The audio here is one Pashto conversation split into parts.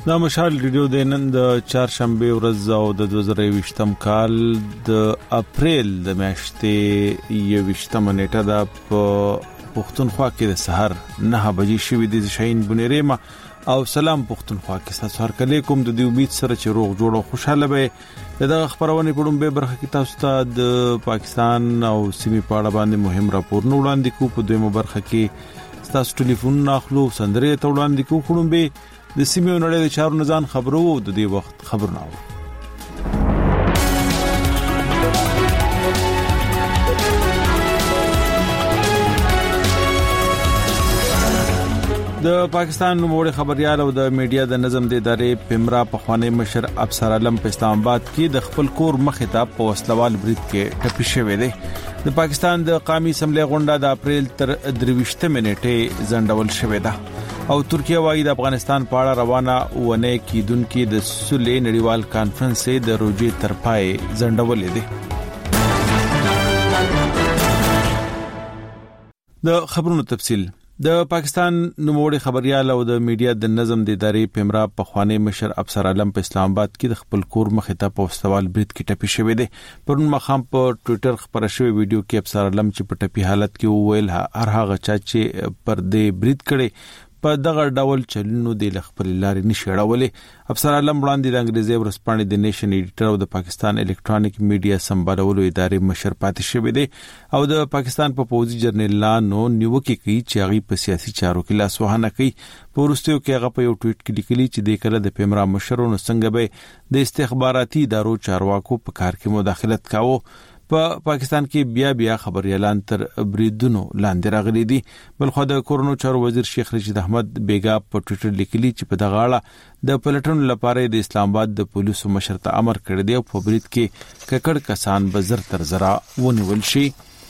دا مشال ریډیو د نن د چهارشنبه ورځ او د 2020م کال د اپریل د میاشتې 21 نیټه د پښتونخوا کې د سحر 9 بجې شوې د شاهین بنيريما او سلام پښتونخوا کې تاسو هر کله کوم د دې امید سره چې روغ جوړ او خوشاله به د خبرونه پړم به برخه کې تاسو ته د پاکستان او سیمې په اړه باندې مهم راپورونه وړاندې کوو په دویمه برخه کې تاسو ټلیفون ناخلو سندره ته وړاندې کوو خړم به د سیمې نړۍ د چارو نزان خبرو د دې وخت خبرونه د پاکستان نوموړي خبريال او د میډیا د نظم د ادارې پیمرا پخوانی مشر افسر علم په اسلام آباد کې د خپل کور مخاطب په وسلوال برید کې ټپي شوی دی د پاکستان د قومي اسمبلی غونډه د اپریل تر 23 منټې ځنډول شوې ده او ترکیه وايي د افغانستان په اړه روانه ونه کیدونکو د سولې نړیوال کانفرنس د روجې تر پای ځنډولې دي د خبرونو تفصیل د پاکستان نوموړي خبريال او د میډیا د نظم د ادارې پیمرا پخوانی مشر افسر علم په اسلام آباد کې د خپل کور مخاطب په وسوال برید کې ټپي شوی دی پرون مخام په ټوئیټر خبره شوی ویډیو کې افسر علم چې په ټپي حالت کې ویل هر هغه چې پر دې برید کړي په دغه ډول چلنو د خپل لارې نشړولې افسر علم وړاندې د انګریزي ورسپانې د نیشن ایډیټر او د پاکستان الکترونیک میډیا سمبالولو ادارې مشر پاتې شوی دی او د پاکستان په پوځي جرنیلانو نیوکه کوي چې هغه په سیاسي چارو کې لاس وهنه کوي په ورستیو کې هغه په یو ټویټ کې لیکلي چې د کله د پیمرا مشرونو څنګه به د استخباراتي ادارو چارواکو په کار کې مداخلت کاوه په پاکستان کې بیا خبريالان تر بریدونو لاندې راغلي دي بلخو د کورونو چارو وزیر شیخ رشید احمد بیگا په ټوئیټر لیکلي چې په دغه اړه د پلټنو لپاره د اسلام آباد د پولیسو مشر ته امر کړی دی او په برید کې ککړ کسان به زر تر زرا ونیول شي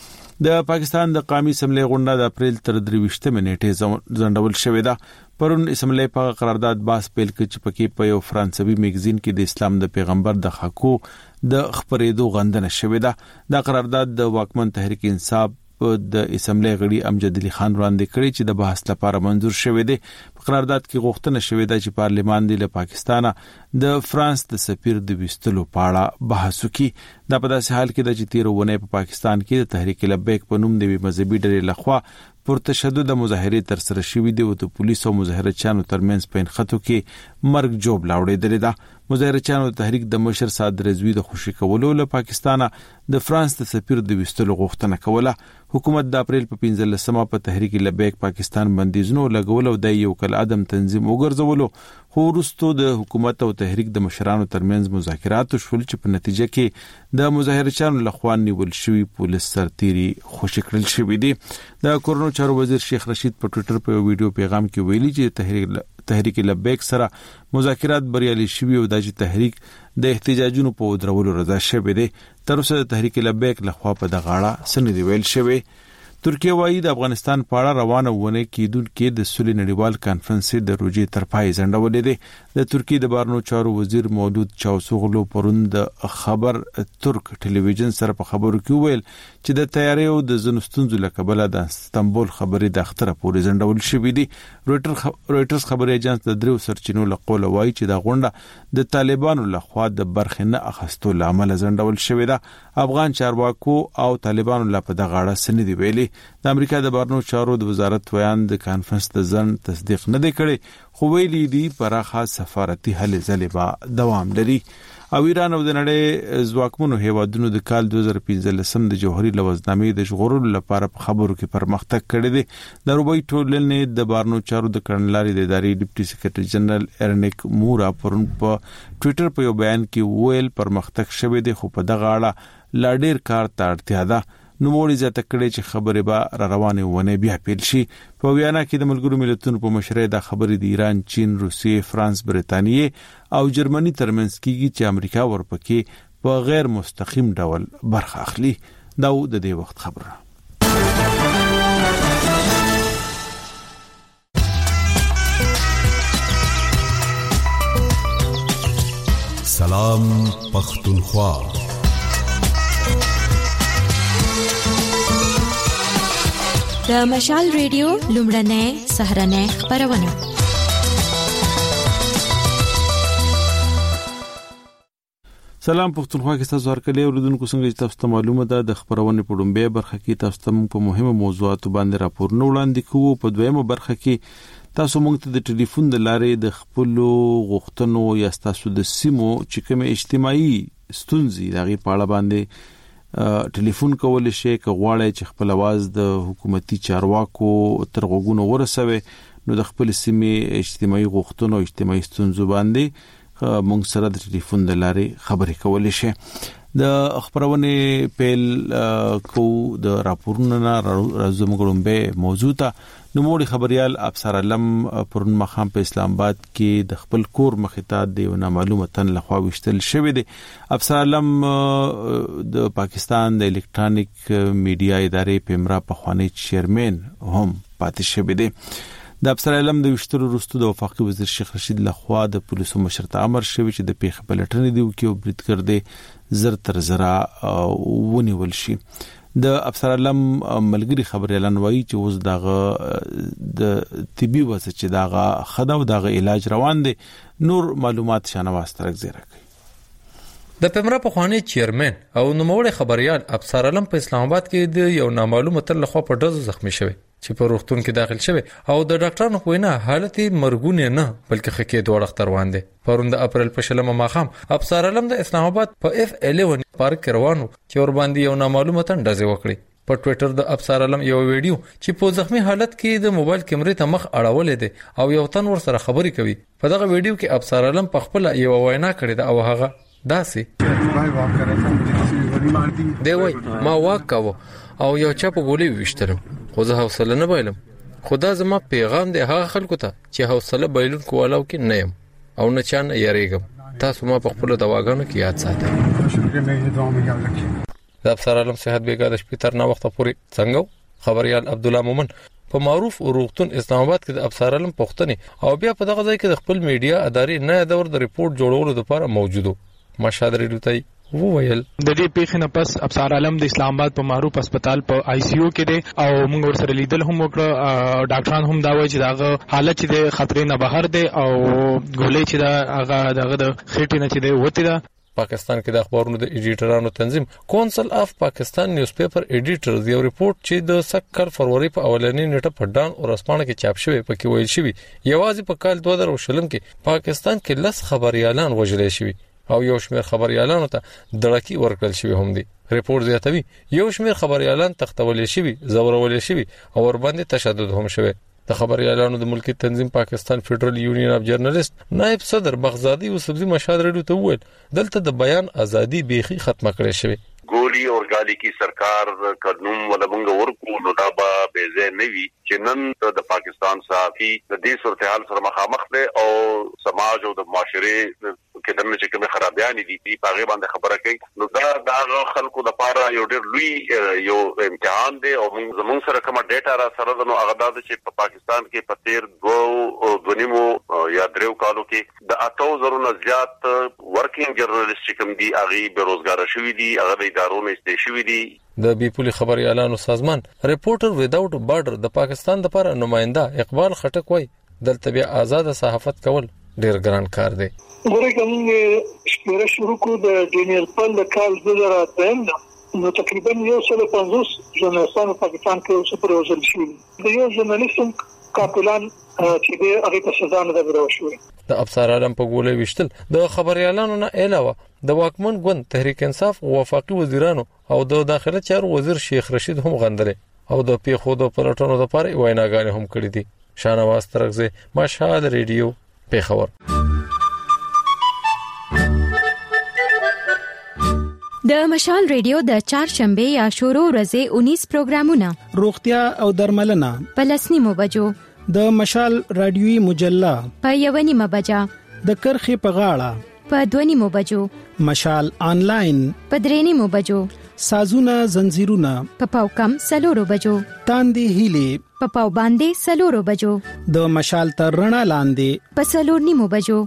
د پاکستان د قومي اسمبلی غونډه د اپریل تر 23 منټې ځنډول شوې ده پرون اسمبلی په قرارداد باس پیل کې چې پکې په یو فرانسوي میگزین کې د اسلام د پیغمبر د حقوقو د خبرېدو غندنه شوې ده د قرارداد د واکمن تحریک انصاف د اسمبلی غړي امجد علي خان وړاندې کړی چې د بحث لپاره منظور شوی دی په قرارداد کې غوښتنه شوې ده چې پارلیمان د پاکستان د فرانس د سفیر د وستلو په اړه بحث وکړي دا په داسې حال کې چې تیرونه په پاکستان کې د تحریک لبیک په نوم د مذهبي ډلې لخوا پر تشدد مظاهره تر سره شوې دي او د پولیسو مظاهرچیانو ترمنځ په انخته کې مرګ جوړ لاوړې ده مظاهرچیانو د تحریک د مشر سعد رضوی د خوشی کولو له پاکستان د فرانس د سفیر د وستلو غوښتنه کوله حکومت د اپریل په 15مه په تحریک لبیک پاکستان بندیزونو لګول او د یو کل عدم تنظیم وګرځولو خو وروسته د حکومت او تحریک د مشرانو ترمنځ مذاکرات شول چې په نتیجه کې د مظاهرچیانو لخوا نیول شوی پولیس سرتيري خوشی کړل شوی دی د کورونو چارو وزیر شیخ رشید په ټوئیټر په ویډیو پیغام کې ویلي چې تحریک لبیک سره مذاکرات بریالي شوي او د تحریک د احتجاجونو په ودرولو رضا شوی دی تر اوسه د تحریک لبیک لخوا په دغه اړه سند ویل شوی ترکیه وايي د افغانستان په اړه روانه ونه کیدونکو د سولې نړیوال کانفرنس د روجې تر پای ځنډولې دي د ترکیه د بهرنیو چارو وزیر مولود چاوسوغلو پرون د خبر ترک ټلویزیون سره په خبرو کې ویل چې د تیاری او د زنستونزو لکبل د استنبول خبري د اختره پورې ځنډول شوې دي رويټرز خبري اژانس د درو سرچینو لقول وایي چې د غونډه د طالبانو لخوا د برخنه اخستو لامل ځنډول شوې ده افغان چارواکو او طالبانو لپاره د غاړه سندې ویلي د امریکا د بهرنیو چارو د وزارت ویان د کانفرنس د ځن تصدیق نه دی کړی خو ویلي دی پراخه سفارتي هلې ځلې به دوام لري او ایران او د نړۍ ځواکمنو هیوادونو د کال 2015 د جوهري لوزنامې د ژغورلو لپاره په خبرو کې پرمختګ کړی دی د روبي ټولنې د بهرنیو چارو د کړنلارې د ادارې ډیپټي سیکریټري جنرال ارنیک مورا پرون په ټوئیټر په یو بیان کې ویل پرمختګ شوی دی خو په دغه اړه لا ډیر کار ته اړتیا ده نوموړي ځکه کړي چې خبره به را روانه ونه بیا پیل شي په ویانا کې د ملګرو ملتونو په مشرۍ د خبرې د ایران چین روسیې فرانس برتانیې او جرمني ترمنځ کیږي چې امریکا ورپکې په غیر مستقیم ډول برخه اخلي دا د دې وخت خبره سلام پختونخوا د مشال ریډیو لومړنۍ سهرنۍ خبرونه سلام پښتونخوا کې تاسو هرکلی اوریدونکو څنګه تاسو ته معلومه ده د خبرونه په ډومبه برخه کې تاسو ته په مهمه موضوعاتو باندې راپورونه وړاندې کوو. په دویمه برخه کې تاسو موږ ته د ټلیفون د لارې د خپل غوښتنو یا تاسو د سیمو چې کوم اجتماعي ستونزې دغه په اړه باندې ټلیفون کول شي کغواړي چې خپل आवाज د حکومتي چارواکو تر غوګونو ورسوي نو د خپل سیمې اجتماعي غوښتنو اجتماعي ستونزو باندې مونږ سره د ټلیفون د لارې خبرې کولای شي. د خبرونه پیل کو د راپورونو راځم ګړمبه موضوع ته نوموړي خبريال افسر علم پرون مخام په اسلام آباد کې د خپل کور مخیطات دی او نامعلومه تن لخوا وشتل شوی دی. افسر علم د پاکستان د الکترونیک میډیا ادارې پیمرا په خوانی چیرمن هم پاتې شوی دی. د افسر علم د وشتلو وروسته د وفاقي وزیر شیخ رشید لخوا د پولیسو مشر ته امر شوی چې د پیښې پلټنې دی او کې بریټ کړي زر تر زرا ونیول شي. د افسر علم ملګری خبر اعلان وایي چې اوس دغه د طبي وسه چې دغه خدا او دغه علاج روان دي. نور معلومات شانواز ترک زیره کوي. د پیمرا په خوانی چیرمن او نوموړي خبريال افسر علم په اسلام آباد کې د یو نامعلومه تل لخوا په ډزو زخمی شوی چې په روغتون کې داخل شوی او د ډاکټرانو وینا حالت مرګونه نه بلکې خکې دوه اختر روان دي. پرون د اپریل په شلمه ماخام افسر علم د اسلام آباد په F11 پارک روانو چې ور باندې یو نامعلومه تن ډزې وکړي. په ټوئیټر د افسر علم یو ویډیو چې په زخمی حالت کې د موبایل کیمرې ته مخ اړولې دي او یو تن ور سره خبرې کوي. په دغه ویډیو کې افسر علم په خپل یو وینا کړې ده او هغه داسې دی وای ما واکاو او یو چا په ګولې وشتلم خو زه حوصله نه بایلم. خدا زما پیغام دی هغه خلکو ته چې حوصله بایلون کولاو کې نه يم او نه چان یریګم. تاسو ما په خپل دواګانو کې یاد ساتئ. د افسر علم صحت بیګا د شپې تر نه وخت پورې څنګه خبريال عبد الله مومن په معروف روغتون اسلام آباد کې د افسر علم پښتني او بیا په دغه ځای کې د خپل میډیا ادارې نه دور د ریپورت جوړولو لپاره موجودو. مشهد ریډیو ته وویل د دې پیښې نه پس افسر علم د اسلام آباد په معروف هسپتال په ICU کې دی او موږ ورسره لیدل هم وکړه. ډاکټران هم دا وایي چې داغه حالت چې د خطرې نه بهر دی او ګولې چې دغه د خېټې نه چې دی وته ده. پاکستان کې د اخبارونو د ایډیټرانو تنظیم کونسل اف پاکستان نیوز پیپر ایډیټرز یو ریپورت چې د سکر فروری په اولنۍ نیټه په ډان او رسمانه کې چاپ شوی پکې ویل شوی یوازې په کال 2020 کې پاکستان کې لس خبريالان وژل شوی او یو شمېر خبريالانو ته دړکی ورکړل شوی هم دي. ریپورت زیاتوي یو شمېر خبريالان تختول شوی زورول شوی او ور باندې تشدد هم شوی. د خبريالانو د ملکی تنظیم پاکستان فدرل یونین اف جرنالست نائب صدر بغزادي وسبزي مشهد ریډیو ته وویل دلته د بیان ازادي بیخي ختمه کړې شوی. ګولي اور ګالي کی سرکار قانون ولبنګ ورکو نو دا به بيزه نوي چې نن د پاکستان صحافي د دې صورتحال سره مخامخ دي او سماج او د معاشره کې دمه چې کوم خرابيان دي په هغه باندې خبره کوي نو دا خلکو لپاره یو ډېر لوی یو امتحان دی او زموږ سره کومه ډیټا را سره نو هغه د چې په پاکستان کې په تیر دونیمو یا درو کالو کې د 8000 نه زیات ورکینګ جرنالست کوم دي هغه بیروزګار شوی دي هغه ادارونه استشوي دي. د بیپولي خبري اعلانو سازمان ریپورټر ویداوټ بارډر د پاکستان لپاره نماینده اقبال خټک وای دلته بیا آزاد صحافت کول ډیر ګران کار دی. ګوره کوم شپږ شروع کو د ډینیل پل د کال 2013 نو تقریبا 150 ژورنالستانو پاکستان کې اوس پر وژل شوي. د یو ژورنالیست کاپلان چې د هغه په سزا نه درو شوی. د افسر علم په ګولې وشتل د خبريالانو نه علاوه د واکمن ګوند تحریک انصاف وفاقي وزیرانو او د داخله چارو وزیر شیخ رشید هم غندلې او د پیښو د پلټنو لپاره ویناګانې هم کړې دي. شانواز ترکزه مشهد ریډیو پیښور. د مشال ریډیو د چهارشنبه یا شروع ورځې 19 پروګرامونه روغتیا او درملنه په 10 بجو د مشال رادیوي مجله په 1 بجا د کرخي په غاړه په 2 بجو مشال آنلاین په 3 بجو سازونه زنجیرونه په پاوکم 4 بجو تاندې هیلي په پاو باندې 4 بجو د مشال تر رڼا لاندې په 4 بجو.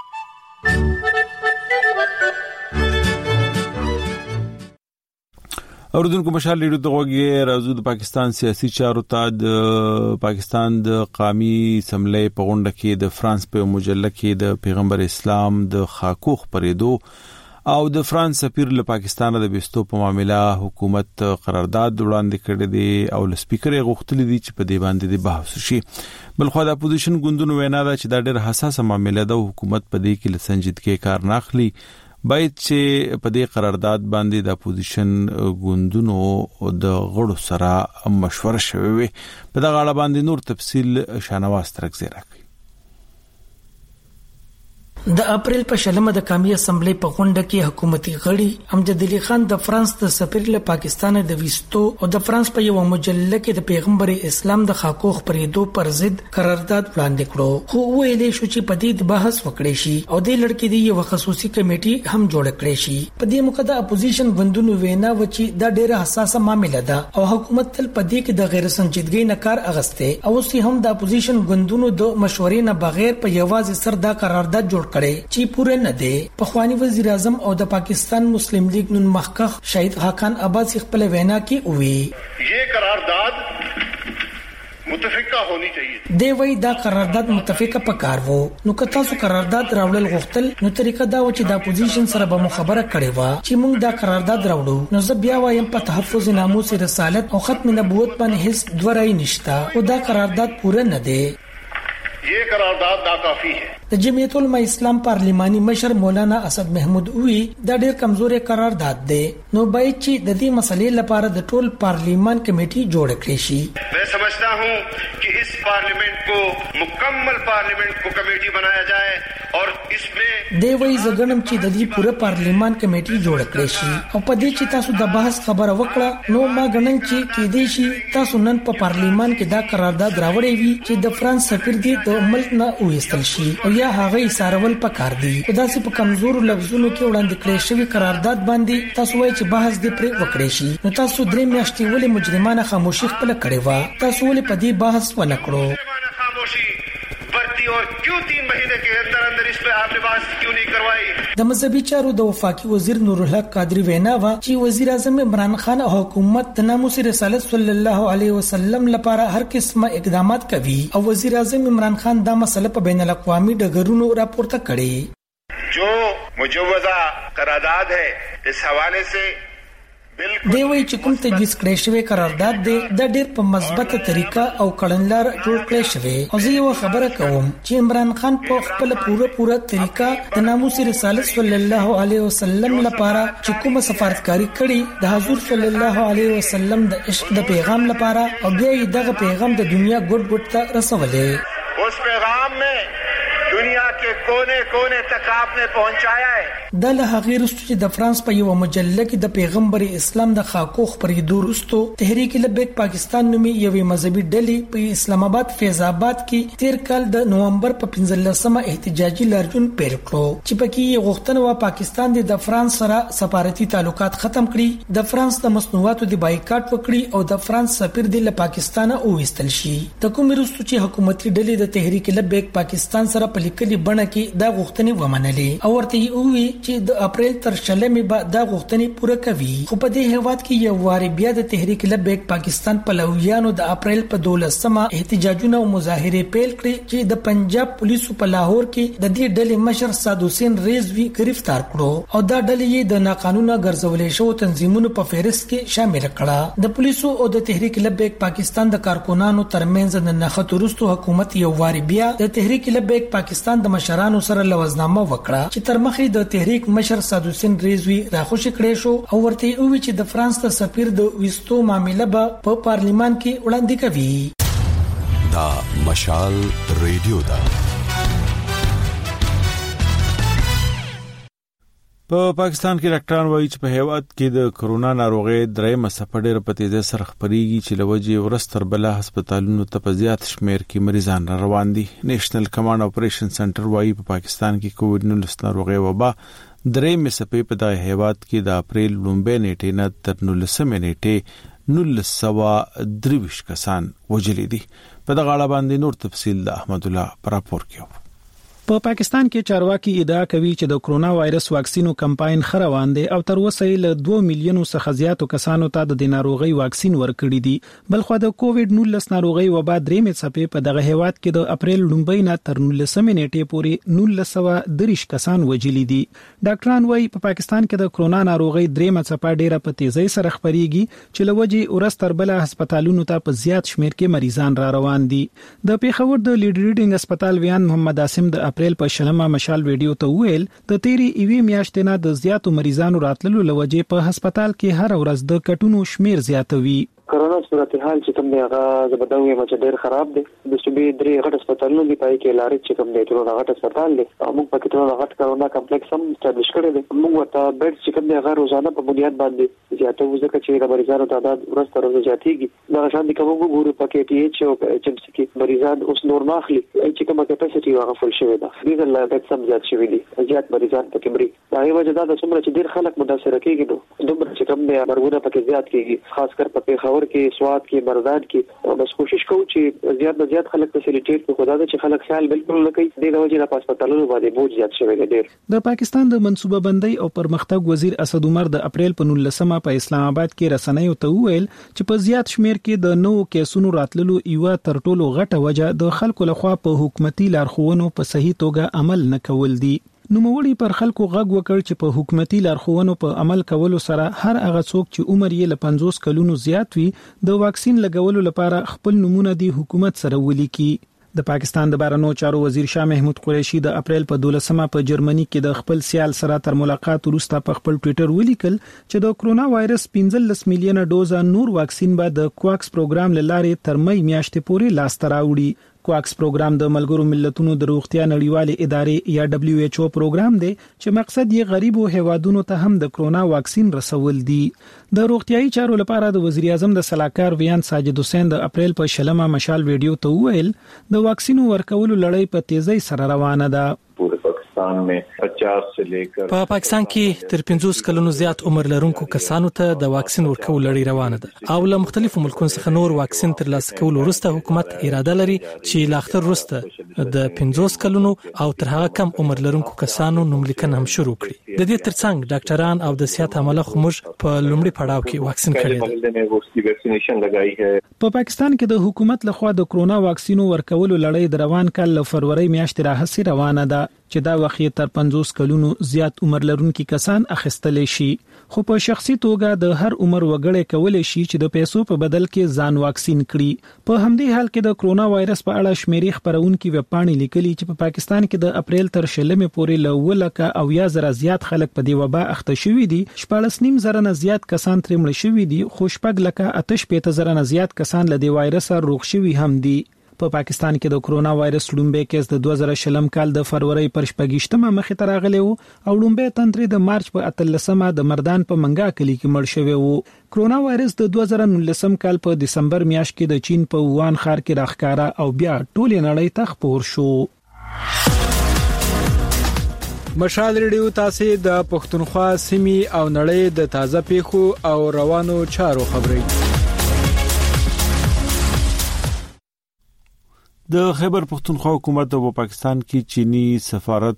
اوردونکو مشال ریډیو ته وګورئ راځو د پاکستان سیاسي چارو ته د پاکستان د قومي سملې په غونډه کې د فرانس په مجله کې د پیغمبر اسلام د خاکو خبرېدو او د فرانس سفیر له پاکستان د بیستو په معاملې حکومت قرارداد وړاندې کړی دی او له سپیکر غوښتل دي چې په دې باندې د بحث شي. بلخو د اپوزیشن ګوندونو وینا ده چې دا ډېر حساسه معاملې ده او حکومت په دې کې له سنجیدګۍ کار نه اخلي. باید چې په دې قرارداد باندې د اپوزیشن ګوندونو د غړو سره مشوره شوي وي. په دغه اړه باندې نور تفصیل شانواز ترکزی راکړي. د اپریل په شلمه د قومي اسمبلی په غونډه کې حکومتي غړي امجد علي خان د فرانس د سفیر له پاکستان د ویستو او د فرانس په یو مجله کې د پیغمبر اسلام د حقوق پرېدو پر ضد قرارداد وړاندې کړو. خو ویلې شو چې په دې بحث وکړي شي او د لړکې دی یو خصوصي کمیټي هم جوړ کړي شي. په دې موقع د اپوزیشن ګوندونو وینا و چې دا ډېره حساسه معاملې ده او حکومت تل په دې کې د غیر سنجیدګۍ نه کار اغسته او اوس هم د اپوزیشن ګوندونو د مشورې نه بغیر په یوازې سر دا قرارداد جوړ کړي چې پوره نه دی. پخوانی وزیر اعظم او د پاکستان مسلم لیگ نن مخکخ شهید حقان عباس خپل وینا کې وی یہ قرارداد متفقه ہونی چاہیے. دی وی دا قرارداد متفقه پکار وو. نو که تاسو قرارداد راوړل غوښتل نو طریقه دا و چې د اپوزیشن سره به مخابره کړي وا چې موږ دا قرارداد راوړو. نو زه بیا وایم په تحفظ ناموس رسالت او ختم نبوت باندې هیڅ دوړای نشتا او دا قرارداد پوره نه دی. یہ قرارداد ناکافی ہے. د جمعیت العلماء اسلام پارلیمانی مشر مولانا اسد محمود وی دا ډېر کمزوري قرارداد دی. نو باید چې د دې مسلې لپاره د ټول پارلیمان کمیټي جوړ کړي شي. میں سمجھتا ہوں کہ اس پارلیمنٹ کو مکمل پارلیمنٹ کو کمیٹی بنایا جائے اور اس میں دی وی زګنم چې د دې پوره پارلیمان کمیټي جوړ کړي شي او په دې چې تاسو د بحث خبره وکړه نو ما غنن چې کې دې شي تاسو نن په پارلیمان کې دا قرارداد راوړی وي چې د فرانس سفیر دی د ملک نه وېستل شي او یا هغه سارول پکار دي. دا چې په کمزور لفظونو کې وړاندې کړی شوی قرارداد باندې تاسو وایي چې بحث دې پر وکړي شي نو تاسو درې میاشتې ولې مجرمانه خاموشي خپل کړې و. تاسو ولې په دې بحث ونه کړو. اور کیوں 3 مہینے کے اندر اس پہ آپ نے بات کیوں نہیں کروائی. د مذهبي چارو د وفاقي وزیر نور الحق قادری وینا وا چې وزیر اعظم عمران خان او حکومت د ناموس رسالت صلی الله علیه وسلم لپاره هر قسمه اقدامات کوي او وزیر اعظم عمران خان دا مسله په بین الاقوامي ډګرونو راپورته کړي. جو مجوزہ قرارداد ہے اس حوالے سے دی وی چې کوم تجویز کړی شوی قرارداد دی د ډېر په مثبته طریقه او کړنلار جوړ کړی شوی او زه یو خبره کوم چې عمران خان په خپل پوره طریقه د ناموس رسالت صلی الله علیه وسلم لپاره چې کوم سفارتکاری کړي د حضور صلی الله علیه وسلم د عشق د پیغام لپاره او بیا دغه پیغام د دنیا ګډ ته رسولې. اس پیغام میں دنیا کے کونے کونے تک آپ نے پہنچایا ہے. د له هغه وروسته چې د فرانس په یو مجله کې د پیغمبر اسلام د حقوق پرېدو وروسته تحریک لبیک پاکستان نومي یوې مذهبي ډلې په اسلام آباد فیض آباد کې 13 کال د نومبر په 15مه احتجاجي لارجون پیل کړو چې پکې غوښتنه و پاکستان د فرانس سره سفارتي تعلقات ختم کړي، د فرانس د مصنوعاتو د بایکاټ وکړي او د فرانس سفیر د پاکستان اوويستل شي. د کوم وروسته چې حکومتي ډلې د تحریک لبیک پاکستان سره په لیکلي بڼه کې دا غوښتنې ومنلې او ورته وی چې د اپریل تر شلمې به دا غوښتنې پوره کوي. خو په دې هیواد کې یو واری بیا د تحریک لبیک پاکستان پلویانو د اپریل په 12مه احتجاجونه او مظاهره پیل کړې چې د پنجاب پولیسو په لاهور کې د دې ډلې مشر سعد حسین رضوی گرفتار کړو او دا ډلې یې د ناقانونه ګرځولې شو تنظیمونو په فهرست کې شامل کړه. د پولیسو او د تحریک لبیک پاکستان د کارکونانو ترمنځ د نښت وروسته حکومت یو واری بیا د تحریک لبیک پاکستان د مشرانو سره لوزنامه وکړه چې تر مخې د تحریک مشر سعد حسین رضوی راخوشي کړی شو او ورته وی چې د فرانس د سفیر د وستو معاملې به په پارلیمان کې وړاندې کوي. دا مشال ریډیو دا په پاکستان کې ډاکټران وایي چې په هیواد کې د کرونا ناروغي درېمه څپه ډېر په تیزه سره خپريږي چې لوجه ورستر بل هسپتالونو ته په زیات شمیر کې مریضان روان دي. نېشنل کمانډ اپریشن سنټر وایي په پاکستان کې کووډ-19 ناروغي وبا درېمه څپه په د هیواد کې د اپریل لومبه نیټه نه تر 19 نیټه 1923 کسان وجلي دي. په دغه اړه باندې نور تفصيل د احمد الله پر راپور کیو. په پاکستان کې چارواکي ادعا کوي چې د کرونا وایرس واکسینو کمپاین خروان دي او تر اوسه له 2 میلیونو څخه زیاتو کسانو ته د ناروغي واکسین ورکړي دي. بلخو د کووډ 19 ناروغي وبا درېمې څپې په دغه هیواد کې د اپریل لومبۍ نه تر 19 نیټې پورې 1930 کسان وژلي دي. ډاکټران وايي په پاکستان کې د کرونا ناروغي درېمه څپه ډیره په تیزی سره خپريږي چې لوجي ورستر بل هسپتالونو ته په زیات شمیر کې مریضان را روان دي. د پیښور د لیډ ریډینګ هسپتال ویان محمد عاصم د اپریل په شلمه مشال ویډیو ته ویل د تیری ایوي میاشتې نه د زیاتو مریضانو راتللو لوجې په هسپتال کې هر ورځ د کټونو شمیر زیاتوي. کرونا صورتحال چې کوم دی هغه زبردوي مچ ډېر خراب دی. د صوبې درې غټ هسپتالونو دی پای کې لارې چې کوم دی ټول غټ هسپتال دی. موږ په کې ټول غټ کرونا کمپلیکس هم اسټابلیش کړی دی. موږ ورته بیډ چې کوم دی هغه روزانه په بنیاد باندې زیاتو ځکه چې د مریضانو تعداد ورځ تر ورځې زیاتېږي. دا شان دي کوم ګورو په کې ټي ایچ او ایچ ام سي کې مریضان اوس نور ماخلي چې کومه کیپاسټي هغه فل شوی ده. دې لا بیت سم زیات شوی دي. زیات مریضان پکې مري. دا یو وجه ده چې ډېر خلک متاثر کېږي نو دومره چې کوم دی مرګونه پکې زیات کېږي. خاص کر په پیښور کې سواد کې برداد کې بس کوشش کوو چې زیات نه زیات خلک فیسیلیټیټ کو خدای چې خلک خیال بالکل نه کوي. د وجه نه هسپتالونو باندې بوج زیات شوی دی. د پاکستان د منصوبه بندۍ او پرمختګ وزیر اسد عمر د اپریل په 19مه په اسلام آباد کې رسنیو ته وویل چې په زیات شمیر کې د نوو کیسونو راتللو یو تر ټولو غټه وجه د خلکو لخوا په حکومتي لارښوونو په صحیح توګه عمل نه کول دي. نوموړي پر خلکو غږ وکړ چې په حکومتي لارښوونو په عمل کولو سره هر هغه څوک چې عمر یې له 50 کلونو زیات وي د واکسین لګولو لپاره خپل نمونه د حکومت سره ولیکي. د پاکستان د بهرنیو چارو وزیر شاه محمود قریشي د اپریل په 12مه په جرمني کې د خپل سیال سره تر ملاقات وروسته په خپل ټوئیټر ولیکل چې د کرونا وایرس 15 میلیونه ډوزه نور واکسین به د کوواکس پروګرام لاره تر مې میاشتې پورې لاس ته راوړي. کوواکس پروګرام د ملګرو ملتونو د روغتیا نړیوالې ادارې یا WHO پروګرام دی چې مقصد یې غریبو هیوادونو ته هم د کرونا واکسین رسول دي. د روغتیاي چارو لپاره د وزیر اعظم د سلاکار ویان ساجد حسین د اپریل په شلمه مشال ویډیو ته ویل د واکسینو ورکولو لړۍ په تیزی سره روانه ده. په پاکستان کې تر 50 کلونو زیات عمر لرونکو کسانو ته د واکسین ورکول لړۍ روانه ده او له مختلفو ملکونو څخه نور واکسین ترلاسه کول وروسته حکومت اراده لري چې لا اختر وروسته د 50 کلونو او تر هغه کم عمر لرونکو کسانو نوملیکنه هم شروع کړي. د دې ترڅنګ ډاکټران او د صحت عامله خموج په لومړي پړاو کې واکسین کړي دي. په پاکستان کې د حکومت لخوا د کرونا واکسینو ورکولو لړۍ د روان کال له فروری میاشتې راهیسې روانه ده چې دا وخت تر 50 کلونو زیات عمر لرونکي کسان اخیستل شي. خو په شخصي توګه د هر عمر وګړي کولای شي چې د پیسو په بدل کې ځان واکسین کړي. په همدې حال کې د کرونا وایرس په اړه شمیرې خبرونکي وپاڼې لیکلي چې په پاکستان کې د اپریل تر شلمې پورې له ولکه او یا زره زیات خلک په دی وبا اخته شوي دي. 14.5 زره نه زیات کسان ترې مړ شوي دي. خو شپږ لکه 8.5 زره نه زیات کسان له دی وایرس روغ شوي هم دي. په پاکستان کې د کرونا وایرس لومبه کیس د 2000 کال د فروری پر 28مه مخې ته راغلی او لومبه تنتري د مارچ په 13مه د مردان په منګا کلی کې مړ شوی وو. کرونا وایرس د 2019 کال په دسمبر میاشت کې د چین په ووان ښار کې راښکارا او بیا ټول نړۍ ته خپور شو. مشال ریډیو تاسو د پښتونخوا سیمې او نړۍ د تازه پیښو او روانو چارو خبري. د خیبر پختونخوا حکومت په پاکستان کې چینی سفارت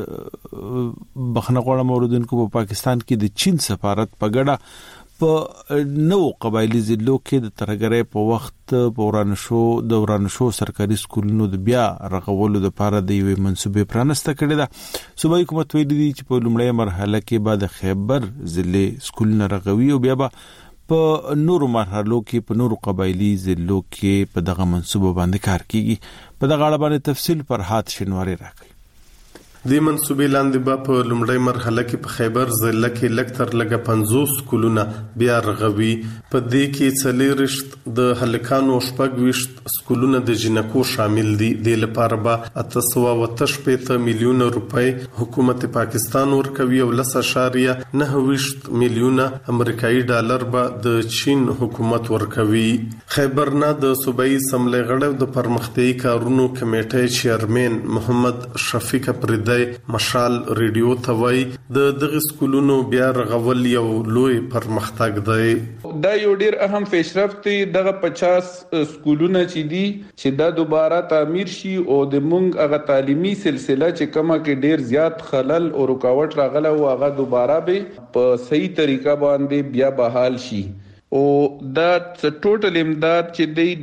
بخنه غوړه موردونکو په پاکستان کې د چین سفارت په ګډه په نو قبایلی ضلعو کې د ترګرې په وخت په ورانشو سرکاري سکولونو د بیا رغولو لپاره د یوې منسوبې پرانسته کړې ده. صوبایي حکومت ویلي دی چې په لومړی مرحله کې بعد خیبر ضلع سکولونه رغوي او بیا په نورو مرحلو کې په نورو قبایلی ضلعو کې په دغه منصوبه باندې کار کیږي. په دغه اړه باندې تفصیل پر هات شنواری راکړي. د منصوبې لاندې به په لومړی مرحله کې په خیبر ضلع کې لکتر لګه 50 سکولونه بیا رغوي. په دې کې 40 د هلکانو 26 سکولونه د جنکو شامل دي. د لپاره به 880 میلیون روپۍ حکومت پاکستان ورکوي او 10.9 میلیون امریکایي ډالر به د چین حکومت ورکوي. خیبر نه د صوبایي سملې غړو د پرمختیايي کارونو کمیټې چیرمن محمد شفیق پرید دی مشال ریډیو ته وای د دغه سکولونو بیا رغول یو لوی پرمختګ دی. دا یو ډیر اهم پیشرفت دی. دغه 50 سکولونه چې دي چې دا دوباره تعمیر شي او د مونږ هغه تعلیمي سلسله چې کومه کې ډیر زیات خلل او رکاوټ راغله او هغه دوباره به په صحیح طریقه باندې بیا بحال شي. او دا ټوټل امداد چې دی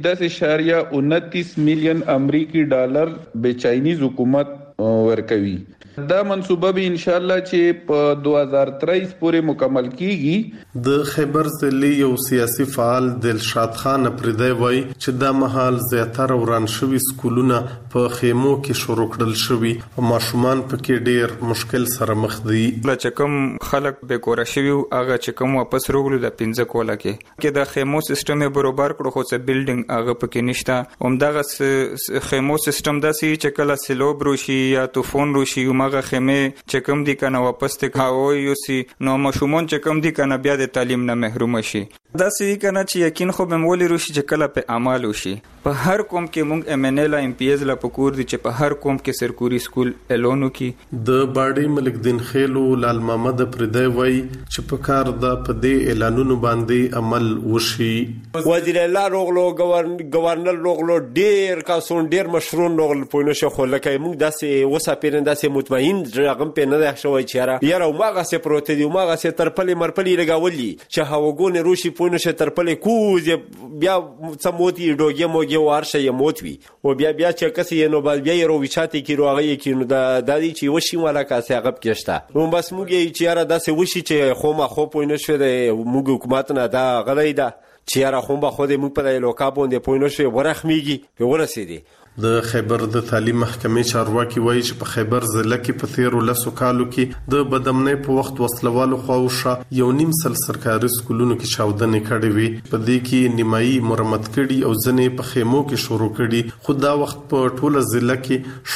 10.29 میلیون امریکي ډالر به چاینیز حکومت ورکوي. دا منصوبه به ان شاء الله چې په 2023 پورې مکمل کیږي. د خیبر ضلع یو سیاسي فعال دلشاد خان پردی وای چې دا مهال زیاتره وران شوی سکولونه په خیمو کې شروع کړل شوی او ماشومان پکې ډیر مشکل سره مخ دي. چې کوم خلک به کور شوی هغه چې کوم واپس روغلو د 15 کوله کې د خیمو سیستم برابر کړو خو څه بیلډینګ هغه پکې نشته. همدغه خیمو سیستم داسي چې کله سیلوب روشي یا طوفان روشي هغه خیمه چې کوم دي کنه واپس ته کاوي یو سي نو مشومون چې کوم دي کنه بیا د تعلیم نه محروم شي. دا سې کنه چې یقین خو به مولي روشي چې کله په اعمال وشي. په هر قوم کې مونږ MNL MPS لا پکور دي چې په هر قوم کې سرکوري سکول اعلانو کې. د باډي ملک دین خیلو لال محمد پردی وای چې په کار د پدې اعلانونو باندې عمل وشي. وزیر الله روغلو گورنر روغلو ډیر کاسون ډیر مشروع روغل پوینه شو خو لکه مونږ داسې وسه پیرنده سه مطمئن رقم په نه شوی چې یاره ماغه سه پروت دی ماغه سه ترپلې مرپلې لګاولي چې هاوګونه روشي پوینه شه ترپلې کوز بیا سموتي ډوګه موګه ورشه یې موتوي او بیا چې کس یې نو بیا یې رو وچاتې کی روغه کې نو د دادی چې وشي ولا کاسه غب کېشته نو بس موږ چې یاره داسې وشي چې خو ما خو پوینه شه د موږ حکومت نه دا غلې ده چې یاره خو به خو دې موږ په لوکا باندې پوینه شه ورخميږي په ورسېدي. د خیبر د تعلیم محکمې چارواکي وایي چې په خیبر ضلع کې په 13 کالو کې د بدامنۍ په وخت وسلوالو خواوشه 1.5 سرکاري سکولونو کې چاودنې کړې وي. په دې کې نیمایي مرمت کړي او ځنې په خیمو کې شروع کړي. خو دا وخت په ټوله ضلع کې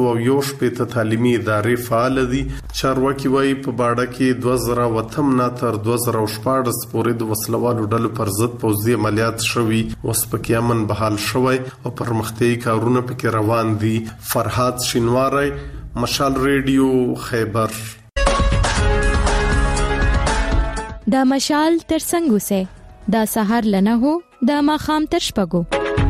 601 تعلیمي ادارې فعال دي. چارواکي وایي په باډه کې 2008 نه تر 2014 پورې د وسلوالو ډلو پر ضد پوځي عملیات شوي. اوس پکې امن بحال شوی او پرمختیایي کارونه پکې روان دي. فرحات شینواری، مشال ریډیو، خیبر. دا مشال تر څنګه سه دا سحر لنه هو دا ماخام تر شپګو.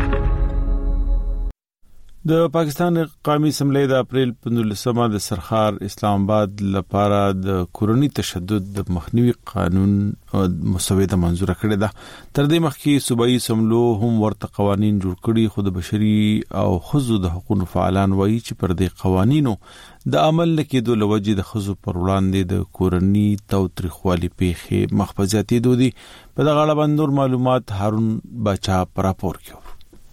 د پاکستان قومي اسمبلی د اپریل 15 د سرخار اسلام آباد لپاره د کورنی تشدد د مخنیوي قانون مسوده منزور کړې ده. تر دې مخکې صوبایي سملو هم ورته قوانين جوړ کړي. خو د بشري او خزو د حقوقو فعالان وایي چې پر دې قوانینو د عمل کېدو لوجې د خزو پر وړاندې د کورنی توتریخوالي پیښې مخفزياتي دودي. په دغه اړه باندې معلومات هارون بچا پر راپور کړو.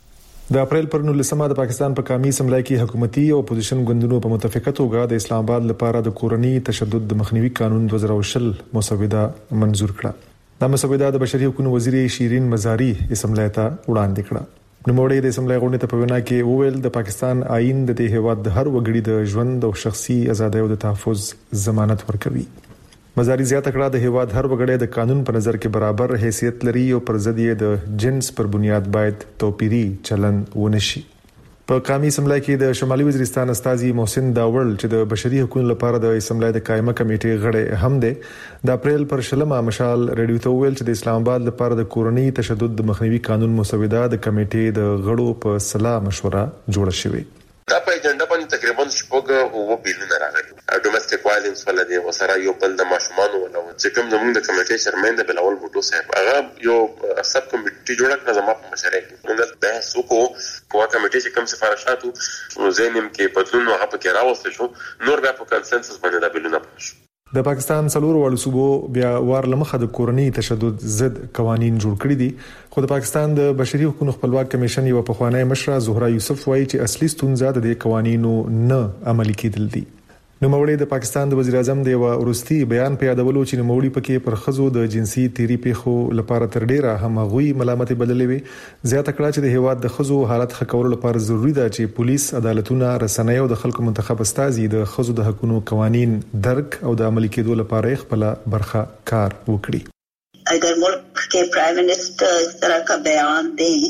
د اپریل پر 19 د پاکستان په قومي اسمبلی کې حکومتي او اپوزیشن ګوندونو په متفقه توګه د اسلام آباد لپاره د کورنی تشدد د مخنیوي قانون 2020 مسوده منزور کړه. دا مسوده د بشري حقوقو وزیر شیرین مزاری اسمبلی ته وړاندې کړه. نوموړي د اسمبلی غونډې ته په وینا کې وویل د پاکستان آئین د دې هیواد د هر وګړي د ژوند او شخصي ازادۍ او د تحفظ ضمانت ورکوي. مزاری زیاته کړه د هیواد هر وګړی د قانون په نظر کې برابر حیثیت لري او پر ضد یې د جنس پر بنیاد باید توپیری چلن ونشي. په قومي اسمبلی کې د شمالي وزیرستان استاذي محسن داوړ چې د بشري حقوقو لپاره د اسمبلی د قائمه کمیټې غړی هم دی د اپریل پر 16 مشال ریډیو ته ویل چې د اسلام آباد لپاره د کورنی تشدد د مخنیوي قانون مسوده د کمیټې د غړو په صلاح مشوره جوړه شوې. دا په اجنډا باندې تقریبا شپږ او بیلونه راغلي. ډومېسټک وایلنس ولدي وسره یو بل د ماشومان ولو چې کوم زموږ د کمیټې چیرمن د بلاول بوټو صاحب هغه یو سب کمیټې جوړه کړه زموږ په مشرۍ کې موږ بحث وکړو په کمیټې چې کوم سفارشاتو نو زینم کې بدلون هغه پکې راوستل شو. نور بیا په کنسنسس باندې د بیلونه پاش. د پاکستان څلور وړو صوبو بیا ورلمخه د کورنی تشدد ضد قوانين جوړ کړی دي. خو د پاکستان د بشري حقوقو خپلواک کمیشن یو پخوانی مشره زهرا یوسف وایي چې اصلي ستونزه د قوانینو نه عملي کېدل دي. نوموړي د پاکستان د وزیر اعظم د ورستي بیان په یادولو چې نوموړي پکې پر خزو د جنسي تیری پیښو لپاره تر ډیره همغوي ملامتي بدلې وي. زیاته کړه چې د هیواد د خزو حالت ښه کولو لپاره ضروری ده چې پولیس، عدالتونه، رسنۍ او د خلکو منتخب استازي د خزو د حقوقو قوانين درک او د عملي کېدو لپاره خپل برخه کار وکړي. اگر ملک کے پرائم منسٹر اس طرح کا بیان دیں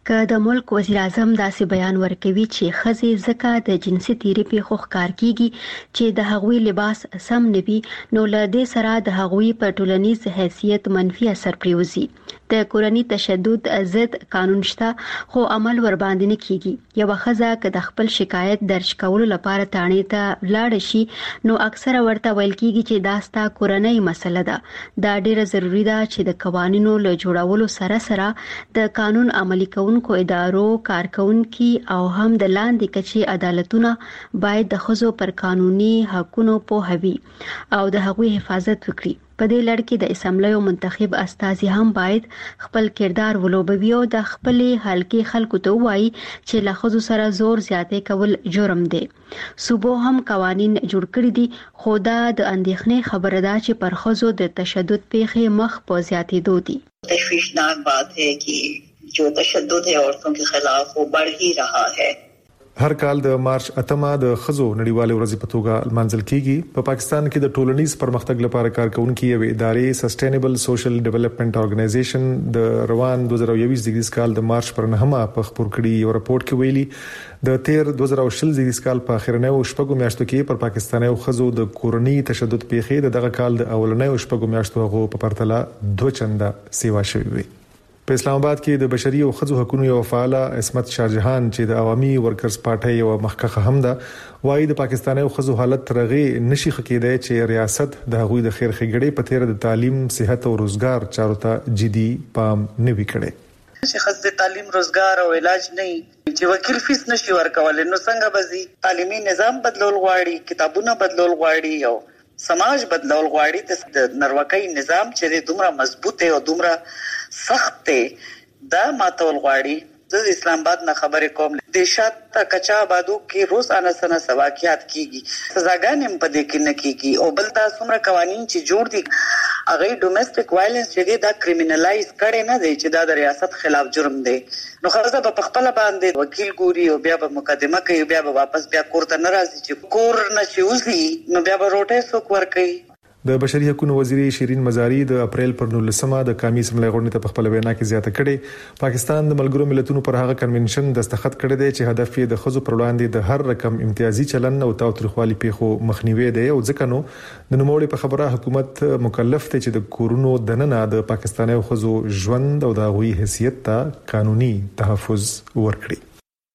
که د ملک وزیر اعظم داسې بیان ورکوي چې ښځې ځکه د جنسي تیری پیښو ښکار کیږي چې د هغوی لباس سم نه وي، نو له دې سره د هغوی په ټولنیز حیثیت منفي اثر پریوزي. د کورني تشدد ضد قانون شته خو عمل ور باندې نه کیږي. یو ښځه که د خپل شکایت درج کولو لپاره تانې ته لاړ شي نو اکثره ورته ویل کیږي چې دا ستا کورنۍ مسله ده. دا ډیره ضروری ده چې د قوانینو له جوړولو سره سره د قانون عملي کول کو ادارو کارکونکي او هم د لاندې کچې عدالتونه باید د ښځو پر قانوني حقونو پوهوي او د هغوی حفاظت وکړي. په دې لړ کې د اسمبلیو منتخب استازي هم باید خپل کردار ولوبوي او د خپلې حلقې خلکو ته وایي چې له ښځو سره زور زیاتې کول جرم دی. صوبو هم قوانین جوړ کړي دي خو دا د اندېښنې خبره ده چې پر ښځو د تشدد پیښې مخ په زیاتېدو دي. تشویشناک بات ہے کہ جو تشدد ہے عورتوں کے خلاف وہ بڑھ ہی رہا ہے. هر کال د مارچ 8 د خزو نړیواله ورځ په توګه لمانځل کیږي. په پاکستان کې د ټولنیز پرمختګ لپاره کارکونکو یو ادارې سسټینبل سوشل ډیولپمنٹ اورګنایزیشن د روان 2021 کال د مارچ پر 9 په خبر کړي یو راپورټ کې ویلي د تیر 2020 کال په اخرنه او شپږو میاشتو کې پر پاکستاني خزو د کورنۍ تشدد پیښې دغه کال د اولنۍ او شپږو میاشتو غو په پرتله 2 چنده سیوا شوی وي. په اسلام آباد کې د بشري او ښځو حقوقو یو فعال اسمت شاهجهان چې د عوامي ورکرز پارټي یو مخکخه هم ده وایي د پاکستاني ښځو حالت ترغه نشي خکېدای چې ریاست د هغوی د خیر خګړې په تیر د تعلیم، صحت او روزګار چارو ته جدي پام نه وکړي. چې خاصه تعلیم، روزګار او علاج نه چې وکیل فیس نشي ورکول نو څنګه بزي. تعلیمي نظام بدلول غواړي، کتابونه بدلول غواړي او سماج بدلول غواړي. د نروکۍ نظام چې دومره مضبوط او دومره سخت ته دا ماتول غواړي. د اسلام آباد نه خبرې کوم د شات کچا آبادو کې روزانه سنه سواکیات کیږي، سزاګانې هم پدې کې نه کیږي او بل تاسو څومره قوانين چې جوړ دي هغه ډومېسټک وایلنس چې دا کریمینلایز کړي نه دی چې دا د ریاست خلاف جرم دی. نو خاصه په خپل باندې وکیل ګوري او بیا په مقدمه کوي، بیا واپس بیا کور ته ناراضي چې کور نه شوزي نو بیا به روټه سوک ور کوي. د بشري حقوقو وزیر شیرین مزاری د اپریل پر 19 د قومي اسمبلی غونډې ته په خپل وینا کې زیاته کړي پاکستان د ملګرو ملتونو پر هغه کنونشن دستخط کړی دی چې هدف یې د خزو پر وړاندې د هر رقم امتیازي چلن او تاوتریخوالي پیښو مخنیوي دی او ځکه نو د نوموړي په خبره حکومت مکلف دی چې د کورونو دننه د پاکستاني خزو ژوند او د غوي حیثیت ته قانوني تحفظ ورکړي.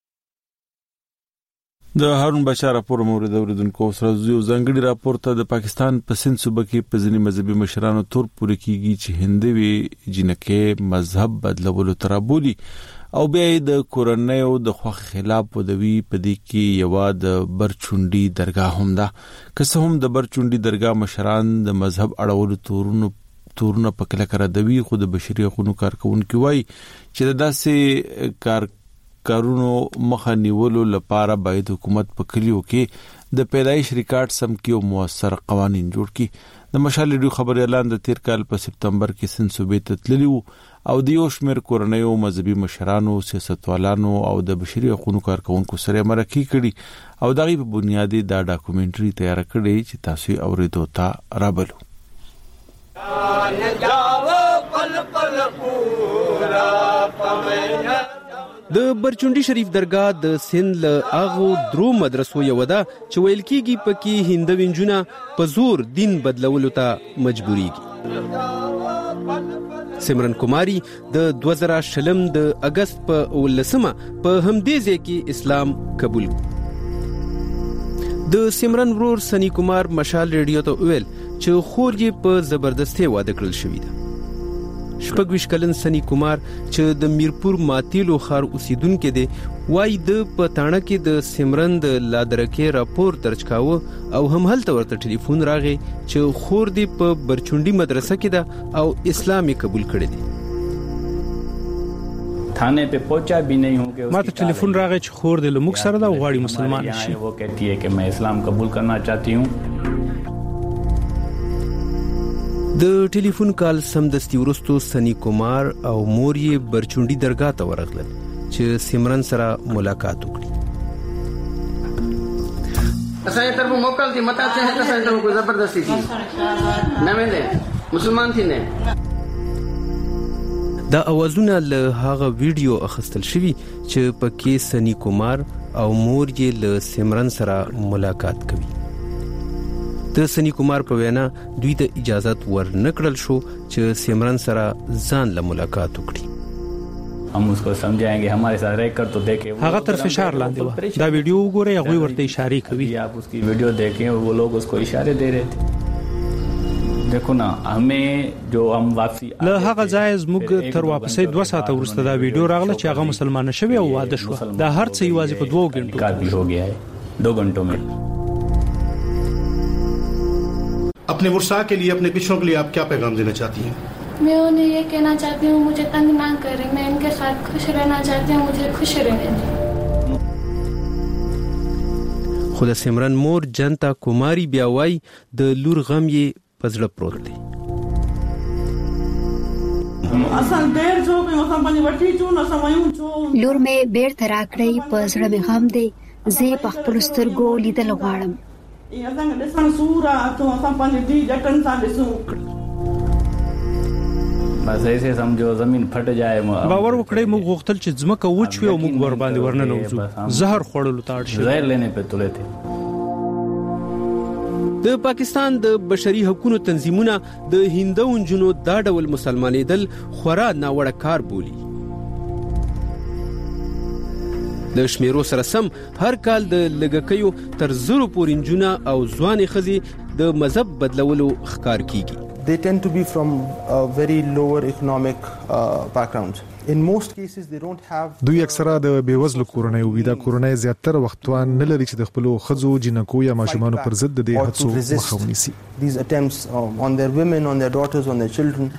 د هارون بشار راپور مورد اوریدونکو سره یو ځنګړي راپور ته د پاکستان په سند صوبه کې په ځینې مذهبي مشرانو تور پورې کیږي چې هندوی جنکه مذهب بدلولو ترابولي او بیا د کورنۍ او د خوخ خلاف ودوي په دې کې یو د برچونډي درگاه هم ده. که څه هم د برچونډي درگاه مشران د مذهب اړولو تورونه په کله کړه دوی خو د بشري حقوقو کارکونکو وایي چې داسې کارونو مخه نیولو لپاره باید حکومت په کلیو کې د پیدایش ریکارډ سم کې او موثر قوانين جوړ کړي. د مشال ریډیو خبري اعلان د تیر کال په سپتمبر کې سند صوبې ته تللی او د یو شمېر کورنۍ او مذهبي مشرانو، سیاستوالانو او د بشري حقوقو کارکونکو سره مرکه کړي او دغه په بنیادی دا ډاکومنټري تیار کړي چې تاسو اوریدو ته رابلو. د برچونډي شریف درگاه د سند له اغو درو مدرسو یو ده چې ویل کیږي پکې هندو انجونه په زور دین بدلولو ته مجبوريږي. سمرن کماری د 2020 د اگست په 19 په همدې ځای کې اسلام قبول. د سمرن ورور سنی کمار مشال ریډیو ته ویل چې خور یې په زبردستي واده کړل شوی ده. شپږ کلن سنی کمار چې د میرپور ماتیلو خار اوسیدونکو دی وای د پټانه کې د سمرن د لادرکه راپور درج کاوه او هم هلته ورته ټلیفون راغی چې خور دی په برچونډي مدرسه کې ده او اسلامي قبول کړی دی. थाने पे पहुंचा भी नहीं हूं कि ما ته ټلیفون راغی چې خور دی لمک سره دا غواړي مسلمان شي. वो कहती है कि मैं इस्लाम कबूल करना चाहती हूं. د ټلیفون کال سمدستي ورستو سنی کمار او مور یې برچونډي درگاه ته ورغلل چې سمرن سره ملاقات وکړي. اسانه طرف موکل دي متا څه هته اسانه طرف کو زبردستی دي نه مې مسلمان دي نه. دا اوازونه له هغه ویډیو اخیستل شوی چې پکې سنی کومار او مور یې له سمرن سره ملاقات کوي. د سنی کومار په وینا دوی ته اجازه ورنکړل شو چې سمرن سره ځان له ملاقات وکړي. हम उसको समझाएंगे हमारे साथ रह कर तो देखें. هغه تر فشار لاندې و. دا ویډیو وګورئ هغه ورته اشاره کوي. आप उसकी वीडियो देखें और वो लोग उसको इशारे दे रहे थे. देखो ना हमें जो हम वापसी له هغه ځای زموږ تر واپسې 2 ساعته وروسته دا ویډیو راغله چې هغه مسلمان شوی او واده شو. دا هر څه یوازې په 2 غنټو کې هو گیا ہے 2 घंटों में. अपने वर्षा के लिए अपने पिछड़ों के लिए आप क्या पैगाम देना चाहती हैं? मैं उन्हें ये कहना चाहती हूँ मुझे तंग ना करें, मैं इनके साथ खुश रहना चाहती हूँ, मुझे खुश रहने दें. خو د سمرن مور جنتا کوماری بیا وای د لور غم یې پزړه پروت دی. لور مې بیرته راکړی په زړه مې غم دی، زه په خپل سترګو لیدل غواړم. بس ایسے سمجھو زمین پھٹ جائے. باور وکړئ موږ غوښتل چې ځمکه وچوي او موږ ور باندې ورننوځو. زهر خوړلو ته اړ شو. زهر لینے پہ تلے تھے. د پاکستان د بشري حقوقو تنظیمونه د هندو نجونو دا ډول مسلمانېدل خورا ناوړه کار بولي. د شمیرو سره سم هر کال د لګکیو تر 0 پورې نجونه او ځوانې ښځې د مذهب بدلولو ښکار کیږي. They tend to be from very lower economic backgrounds. In most cases they don't have دوی اکثره د بیوزلو کورنۍ وي. دا کورنۍ زیاتره وختوان نه لري چې د خپل خزو جنکو یا ماشومانو پر ضد د هڅو مخه ونیسي. These attempts on their women, on their daughters, on their children.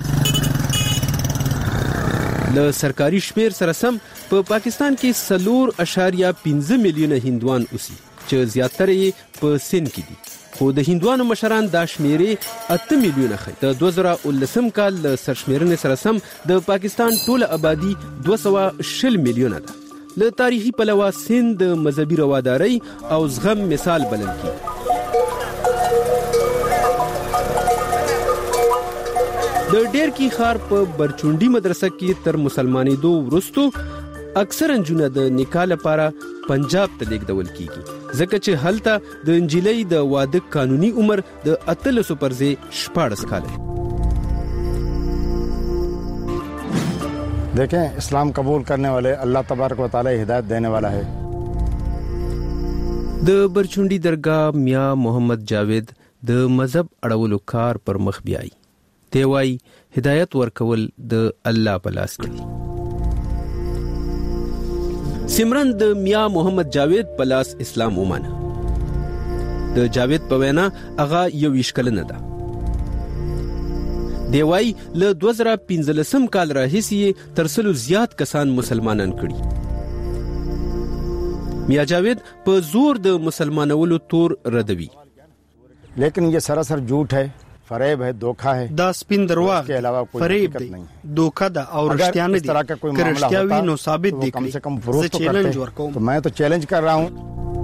له سرکاري شمیر سره سم په پاکستان کې 4.15 میلیونه هندوان اوسي چې زیاتره یې په سند کې دي. خو د هندوانو مشران دا شمیرې 8 میلیونه خي. د 2019 کال له سرشمیرنې سره سم د پاکستان ټوله آبادی 220 میلیونه ده. له تاریخي پلوه سند د مذهبي روادارۍ او زغم مثال بلل کیږي. د ډیرکی خار په برچونډي مدرسه کې تر مسلمانېدو وروسته اکثر نجونه د نکاح لپاره پنجاب ته لیږدول کیږي ځکه چې هلته د انجیلۍ د واده قانوني عمر د 13 پر ځای 14 کال دی. देखें इस्लाम कबूल करने वाले अल्लाह तबारक व तआला हिदायत देने वाला है. د برچونډي درگاه میا محمد جاوید د مذهب اړولو کار پر مخ بیاي. دی وايي هدایت ورکول د الله په لاس کې دی. سمرن د میا محمد جاوید په لاس اسلام ومانه. د جاوید په وینا هغه یو وشکلنه ده. دی وايي له 2015 کال راهیسې تر 100 زیات کسان مسلمانان کړي. میا جاوید په زور د مسلمانولو تور ردوي. لیکن یہ سراسر جھوٹ ہے، فریب ہے، دھوکا ہے. دا سپین درواغ فریب دی، دھوکا دا اور رښتیا نه دي. که رښتیا وي نو ثابت دي. کم سے کم فروخت تو کرتے ہیں. تو میں تو چیلنج کر رہا ہوں.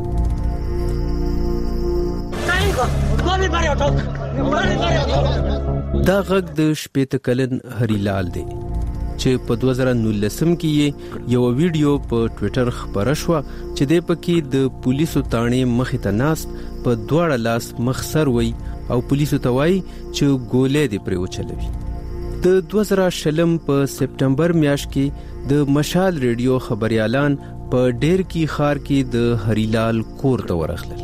دا غږ د شپېته کلن هریلال دی چې په 2019 کې یو ویډیو په ټوئیټر خبره شو چې د پکې د پولیسو تانې مخې ته ناست په دواړه لاس مخسر وای او پولیسو ته وای چې ګولې دې پرې وچلوي. د 2020 په سپټمبر میاشت کې د مشال ریډیو خبريالان په ډیرکی خار کې د هریلال کور ته ورغلل.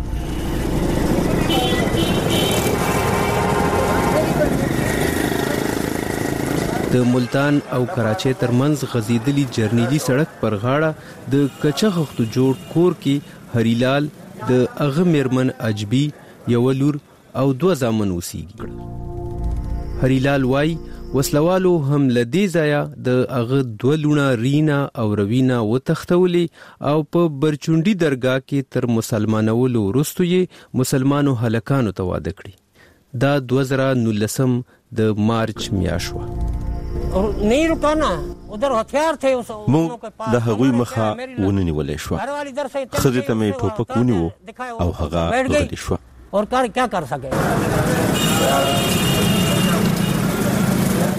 د ملتان او کراچۍ ترمنځ غزیدلی جرنیلی سړک پر غاړه د کچخختو جوړ کور کې هریلال د اغه میرمن اجبی یو لور او 2 زامن اوسېږي. هریلال وای وسلوالو هم لدی ځایا د اغه 2 لونه رینا او روینا وتختولې او په برچونډي درگاه کې تر مسلمانولو وروسته یې مسلمانو هلکانو ته واده کړی. دا 2019 د مارچ میاشت وه. مونږ د هغوی مخه ونیولې شو. خزه ته مې ټوپک ونیو او هغه غلې شو.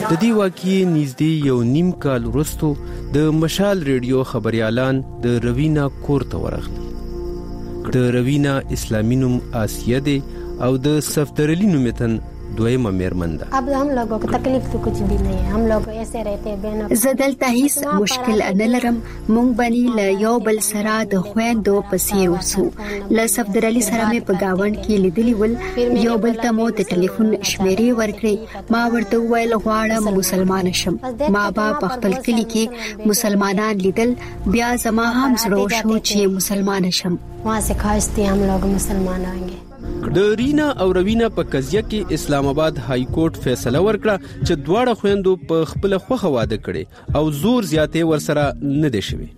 د دې واقعي نږدې یو نیم کال وروسته د مشال ریډیو خبريالان د روینا کور ته ورغلل. د روینا اسلامي نوم آسیه دی او د صفدر علی نومتن دویمه میرمن ده. अब हम लोगों को तकलीफ तो कुछ भी नहीं है, हम लोग ऐसे रहते हैं बहनों. زدلته هیڅ مشکل نه لرم. مونږ بني له یو بل سره د خويندو پسې اوسو. له صفدر علی سره مې په گاوند کې لیدلی ول. یو بل ته مو د ټلیفون شمیرې ورکړې. ما ورته وویل غواړم مسلمان شم. ما با په خپل کلی کې مسلمانان لیدل. بیا زما هم زړه شو چې مسلمان شم. वहाँ से ख्वाहिश थी हम लोग मुसलमान होंगे. د رینا او روینا په قضیه کې اسلام آباد های کورټ فیصله ورکړه چې دواړه خويندو په خپل خوخه واده کړي او زور زیاتې ورسره نه دي شوی.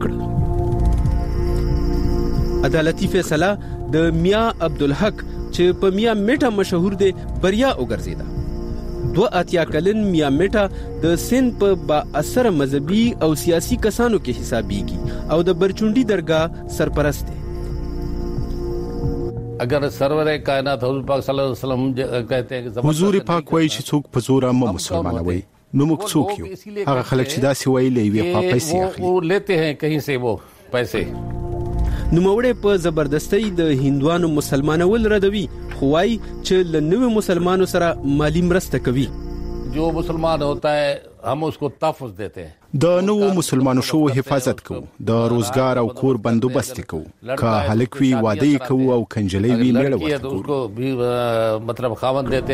عدالتي فیصله د میاں عبدالحق چې په میاں میټا مشهور دی بریا وګرځیدا. 82 کلن میاں میټا د سند په با اثر مذهبي او سیاسي کسانو کې حسابيږي او د برچونډي درگاه سرپرست دی. اگر سرور کائنات حضور پاک صلی الله علیه وسلم کہتے ہیں کہ حضور پاک وایي چې څوک په زور هم مسلمانوي. نو موږ څوک یو؟ هغه خلک چې داسې وایي لوي په پیسې اخلي. وہ لیتے ہیں کہیں سے وہ پیسے. نو موړې په زبردستۍ د هندوانو مسلمانول ردوي خو وايي چې لنوي مسلمانانو سره مالی مرسته کوي. جو مسلمان ہوتا ہے हम उसको तहफ़्फ़ुज़ देते हैं. د نو مسلمانو شو حفاظت کوو. د روزګار او کور بندوبست کوو. که هلک وی واده کوو او کنجلې وی میړه ورته उसको भी मतलब خاوند دیتے.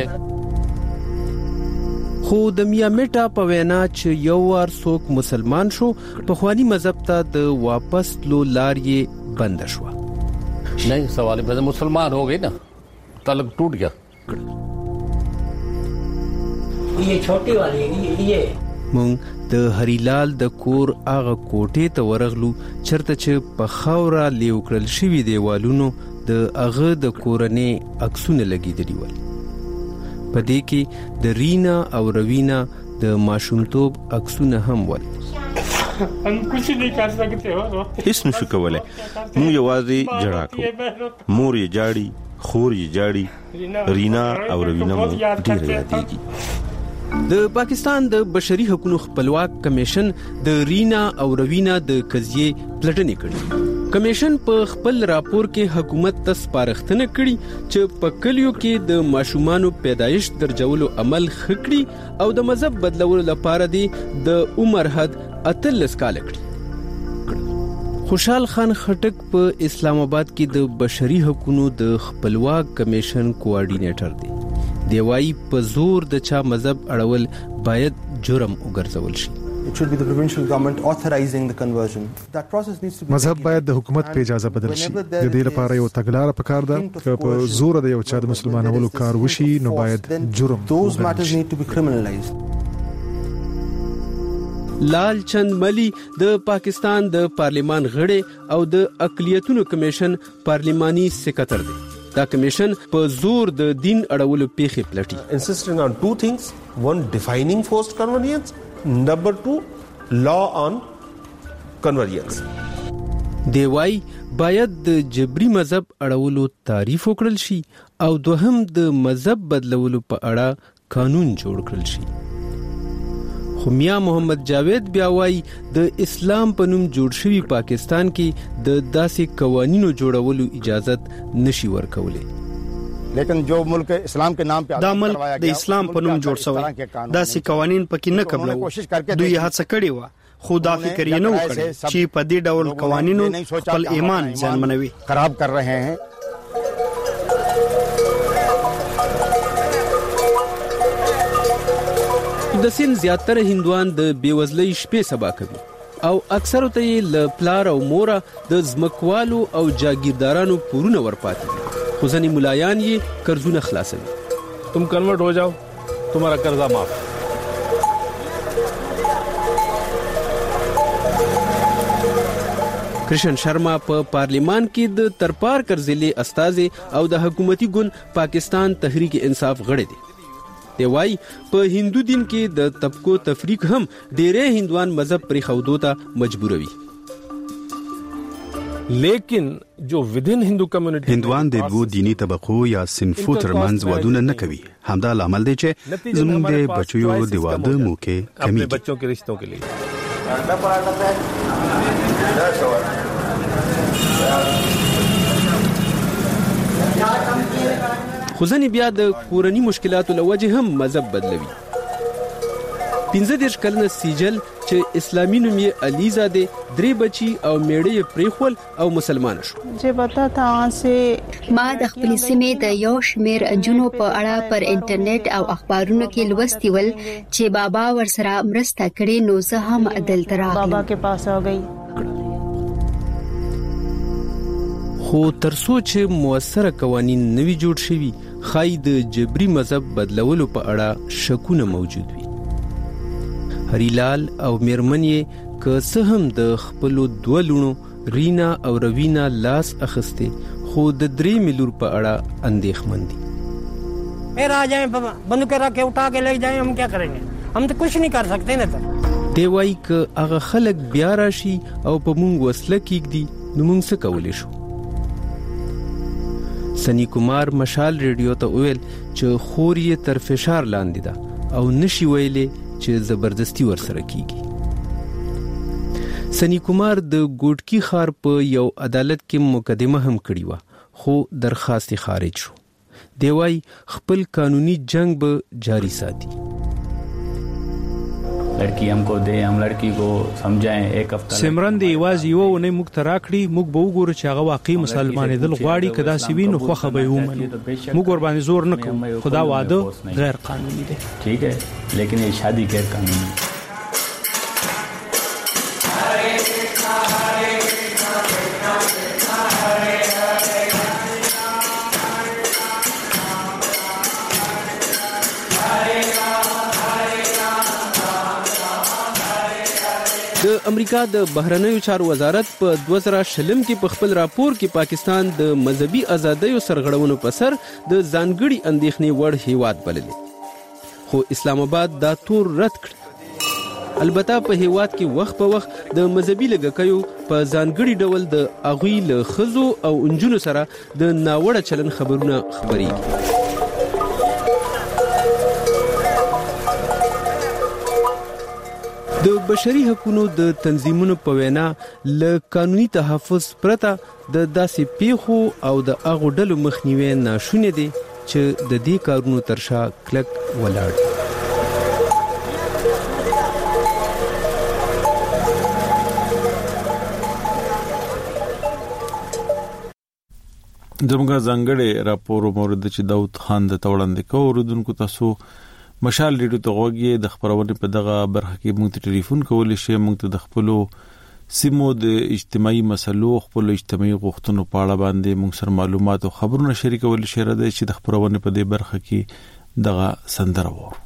خو د میاں میټا په وینا چې یو وار څوک مسلمان شو په خواني مذهب ته د واپس لو لار یې بند شو. नहीं सवाल है मुसलमान हो गए ना ताल्लुक टूट गया. ये छोटी वाली ये مونږ د هریلال د کور هغه کوټې ته ورغلو چرته چې په خاوره لیوکرل شوی دیوالونو د هغه د کورنۍ عکسونه لګیدلی ول. په دې کې د رینا او روینا د ماشومتوب عکسونه هم ول. هیڅ نشو کولای. موږ یوازې جړا کوو. مور یې جاړي، خور یې جاړي، رینا او روینا مو ډېر یادېږي. د پاکستان د بشري حقوقو خپلواک کمیشن د رینا او روینا د قضیې پلټنې کړې. کمیشن په خپل راپور کې حکومت ته سپارښتنه کړې چې په کلیو کې د ماشومانو پیدایش درجولو عمل خکړي او د مذهب بدلولو لپاره د عمر حد 18 کال کړي. خوشحال خان خټک په اسلام آباد کې د بشري حقوقو د خپلواک کمیشن کوارډینیټر دی. دیوای په زور د چا مذهب اړول باید جرم وګرځول شي. It should be the provincial government authorizing the conversion. That process needs to be. مذهب باید د حکومت په اجازه بدل شي. د دې لپاره یو تګلارې پکار ده چې په زور د یو چا د مسلمانانو کار وشي نو باید جرم. Those matters need to be criminalized. لال چند ملي د پاکستان د پارلیمان غړي او د اقلیتونو کمیشن پارلیماني سکرټر دی. دا کمیشن په زور د دین اړولو پیښې پلټي. Insisting on two things: one, defining forced convergence; number two, law on convergence. دیوای باید د جبري مذهب اړولو تعریف وکړل شي او دوهم د مذهب بدلولو په اړه قانون جوړ کړل شي. خو میاں محمد جاوید بیا وایي د اسلام په نوم جوړ شوی پاکستان کې د داسې قوانینو جوړولو اجازت نشي ورکولای. لیکن جو ملک اسلام کے نام پہ دا ملک د اسلام په نوم جوړ شوی داسې قوانین پکې نه قبلو. دوی هڅه کړې و خو دا فکر یې نه وکړ چې په دې ډول قوانینو خپل ایمان ځانمنوي خراب کر رہے ہیں. د سین زیاتره هندوان د بیوزلۍ شپې سبا کوي او اکثر ته ل پلار او مورا د زمکوالو او جاگیردارانو پورونه ورپاتې خو ځنې ملایان یې قرضونه خلاصوي. تم کنورٹ ہو جاؤ تمہارا قرضہ معاف. کرشن شرما په پارلیمان کې د ترپار کرزلي استازي او د حکومتي ګوند پاکستان تحریک انصاف غړي دي. دی وايي په هندو دین کې د طبقو تفریق هم ډېرې هندوان مذهب پرې خودو ته مجبوروي. لیکن جو ودن هندو کمیونټي هندوان د دوه دینی طبقو یا صنفو ترمنځ وادونه نه کوي. همدا لامل دی چې زموږ د بچیو د واده موقع کمی بچوں کے رشتوں کے لیے. خو ځنې بیا د کورني مشکلاتو له وجې هم مذهب بدلوي. 15 کلنه سیجل چې اسلامي نوم یې علیزا دی، 3 بچي او میړه یې پریخول او مسلمان شو. ما د خپل سیمې د یو شمیر انجونو په اړه پر انټرنیټ او اخبارونو کې لوستي ول چې بابا ورسره مرسته کړې، نو زه هم دلته راغلم. بابا کې پاس آ گئی. خو ترڅو چې موثره قوانین نوي جوړ شوي، خای د جبري مذهب بدلولو په اړه شکونه موجود وي. هریلال او میرمنې که څه هم د خپل دوه لونو رینا او روینا لاس اخسته، خو د 3 ملور په اړه اندېښمن دي. میرا آ جائیں بندوق رکھ کے اٹھا کے لے جائیں، ہم کیا کریں گے؟ ہم تو کچھ نہیں کر سکتے نا. دی وای که هغه خلک بیا راشي او په مونږ وسله کېږدي، نو مونږ څه کولی شو؟ سنی کومار مشال ریډیو ته ویل چې خور یې تر فشار لاندې ده او نشي ویلې چې زبردستی ورسره کیږي. سنی کومار د ګوټکی خار په یو عدالت کې مقدمه هم کړې و، خو درخواست خارج شو. دی وای خپل قانوني جنگ به جاری ساتي. لڑکی ہم کو دے، ہم لڑکی کو سمجھائیں. ایک ہفتہ سمرن دی واز یو نه مخ تراکړي، مخ به وګورو چې هغه واقعي مسلمانې دل غواړي، کدا سوي نو خوخه به ومنو. مخ ور باندې زور نه کوم، خدا واده غیر قانوني دی. ٹھیک ہے، لیکن یہ شادی غیر قانونی. د امریکا د بهرنیو چارو وزارت په 2020 کې په خپل راپور کې پاکستان د مذهبي ازادیو سرغړونو په سر د ځانګړي اندېښنې وړ هیواد بللی، خو اسلام آباد دا تور رد کړ. البته په هیواد کې وخت په وخت د مذهبي لږکیو په ځانګړي ډول د اغوی له ښځو او انجونو سره د ناوړه چلن خبرونه خپرېږي. د بشري حقوقو د تنظیمونو په وینا له قانوني تحفظ پرته د داسې پیښو او د هغو ډلو مخنیوی ناشونی دی چې د دې کارونو تر شا کلک ولاړ. زموږ ځانګړي راپور مورد چې داود خان د توړاندې کوو اوردونکو تاسو مشال ریډیو ته غوږی د خبرونه په دغه برخه کې موږ ته ټلیفون کولای شئ. موږ ته د خپل سیمو د اجتماعي مسلو، خپل اجتماعي غوښتنو په اړه باندې موږ سره معلومات او خبرونه شریکول شئ. راځي چې د خبرونه په دې برخه کې دغه سندره وورو.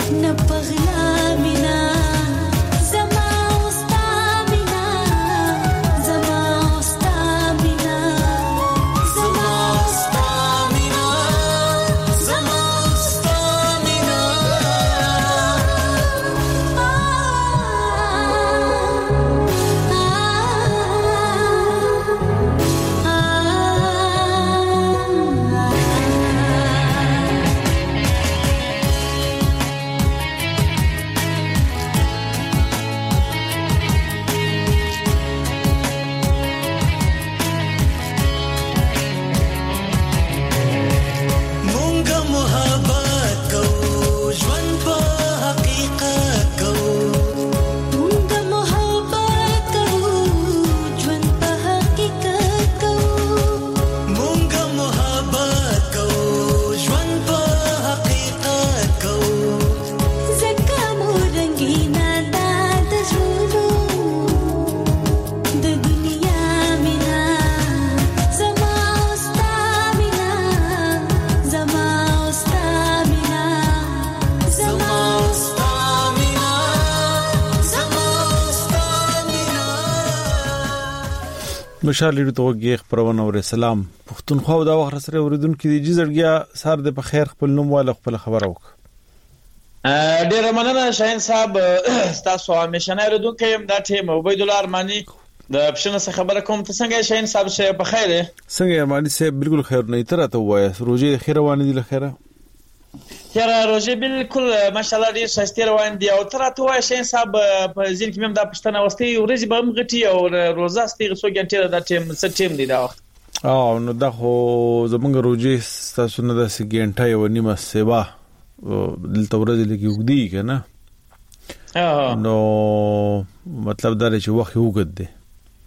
مشال لري توګه خبرونه ور سلام پښتونخوا دا وخت سره اوریدونکو دي جزړګیا سار د بخیر خپل نوم والا خپل خبر وک ډیر مننه شاهین صاحب تاسو همیشه نه اوریدونکو يم دا ټیم عبید الله ارمانی د پښنه څخه خبره کوم ته څنګه شاهین صاحب شه په خیر څنګه ارمانی صاحب بالکل خیر نه تر ته وای روزي خیر روان دي لخيره تیرا روزي بالکل ماشاءالله ډیر شایسته روان دي او تر ته وای شاهین صاحب په ځین کې مم دا پښتنه واستي ورځي به مغټي او روزه ستې څو ګنټه دا ټیم څه ټیم دی دا وخت نو دا خو زمونږ روزي تاسو نه د سګنټه یو نیمه سیوا دلته ورځ لګي وګدي کنه نو مطلب دا چې وخت وګد دی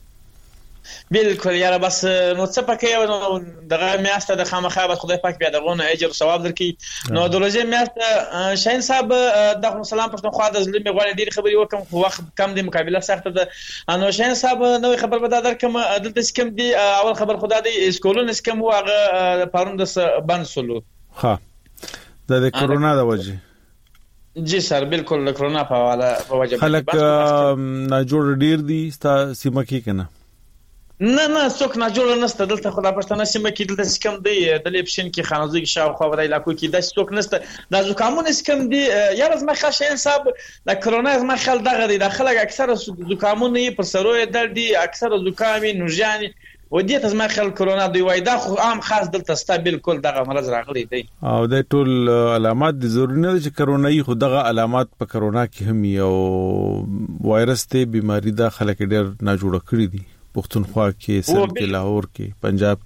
بالکل یاره بس نو څه پکې نو دغه میاشته د خامخابه خدای پاک بیا دغه اجر او ثواب درکړي نو د ورځې میاشته شاهین صاحب د سلام پښتونخوا د ظلم غوړي ډیر خبري وکم خو وخت کم دی مقابله سخت ده نو شاهین صاحب نو خبر به درکم دلته سکم دی اول خبر خدا دی اسکولون سکم واغه پرون د بند سلو ها د کرونا د وجه جی سر بالکل د کرونا په حواله وجه خلک نه جوړ ډیر دي ستا سیمه کې کنه نه څوک نه جوړ نهسته دلته خدای پښتنه سیمه کې دلته سکم دی د لیپشن کې خانوزي کې شاوخوا ورای علاقو کې د څوک نهسته د زکامون سکم دی یا از ما خاصه حساب د کرونا از ما خل دغه دی د خلک اکثر زکامون پر سروي درد دي اکثر زکامي نوجاني ودیت از ما خل کرونا دی وای دا خو عام خاص دلته ستا بالکل دغه مرض راغلی دی او د ټول علامات د ضروري نه چې کرونای خو دغه علامات په کرونا کې هم یو وایرس ته بیماری دا خلک ډیر نه جوړ کړی دي پښتونخوا کې سند کې لاهور کې پنجاب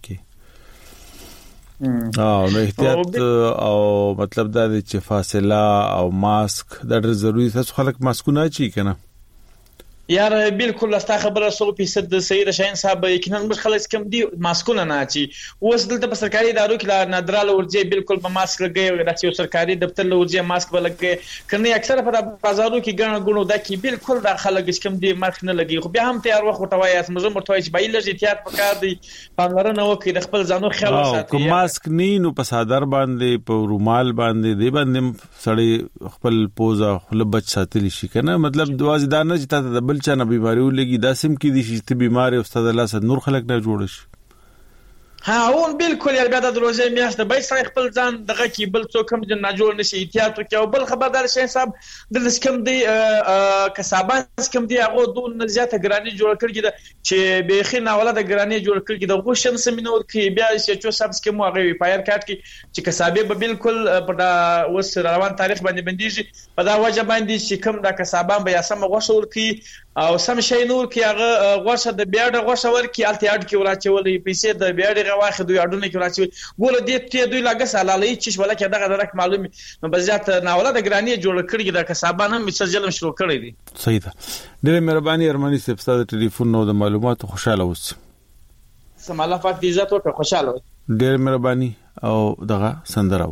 کې نو احتیاط او مطلب دا چې فاصله او ماسک دا ډېر ضروری تاسو خلک ماسکونه چی کنه یار بالکل استا خبره 100% صحیح ده شاهین صاحب یقینا موږ خلک کم دي ماسکونه نه اچي اوس دلته په سرکاري ادارو کې نادراله ورځي بالکل په ماسک لګي راځي سرکاري دفتر له ورځي ماسک ولګي کنه اکثر په بازارو کې ګڼه ګڼو د کې بالکل د خلک کم دي ماسک نه لګي خو بیا هم تیار وخت وټوي اس موږ مرتوي چې بایل لږ احتیاط وکړ دي پاملرنه وکړي د خپل ځانو خیال وساتي کوم ماسک نو په صادر باندې په رومال باندې دی باندې سړی خپل پوزا خپل بچ ساتلی شي کنه مطلب دوازي دانه چې ته د بل چا نه بیماری ولګي داسم کې دي چې بیماری استاد الله سره نور خلک نه جوړ شي ها اون بالکل یار بیا د روزه میاشته به سره خپل ځان دغه کې بل څوک هم نه جوړ نشي احتیاط وکړي او بل خبردار شي صاحب د سکم دی کسابان سکم دی هغه دون زیاته ګرانی جوړ کړی چې به خینه ولاده ګرانی جوړ کړی د غوښم سمینور کې بیا چې سب سکم هغه پایر کاټ کې چې کسابه به بالکل په وس روان تاریخ باندې بنديږي په دا وجه باندې چې کوم د کسابان به سم غوښور کې او سم شي نور کې هغه غوښه د بیاړه غوښه ورکی التیاډ کې وراچولې پیسې د بیاړه واخد دوی اډونه کې راځي ګوره دې ته دوی لاګه سالالې چې ولا کې دغه درک معلومي نو بزیات ناوله د ګرانی جوړ کړی د کسابان هم چې ظلم شروع کړی دي صحیح ده ډېر مهرباني ارمانی صاحب ستاسو ټلیفون نو د معلوماتو خوشاله اوسئ سم الله پاک دې عزت او خوشاله ډېر مهرباني او دغه سندره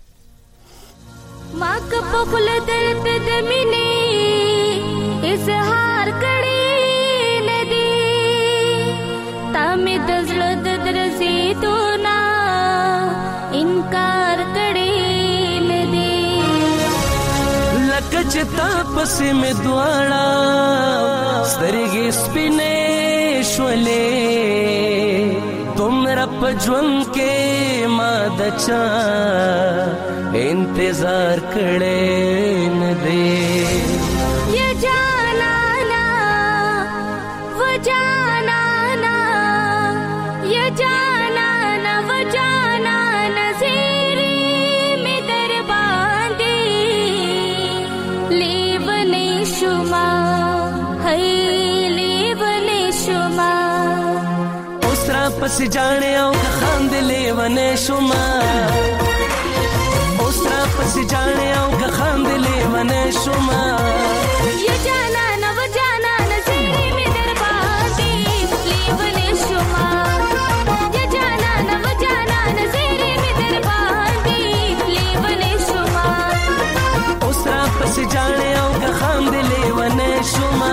ما کپ خپل درد د مینې اظهار کړی ندی تامه د زړه د درسېدو نه انکار کړی ندی لکه چې تا پسې مې دواړه سترګې سپینې شولې تمرا په ژوند کې ما د چا انتظار کړې نه دی یا جانانا و جانانا یا جانانا و جانانا زیری می در باندې لیونی شما هی لیونی شما اوسرا پس جانے او خاند لیونی شما اوسرا پس جانے او خاند لیونی شما یا جانانا و جانانا زیری می در باندې لیونی شما یا جانانا و جانانا زیری می در باندې لیونی شما اوسرا پس جانے او خاند لیونی شما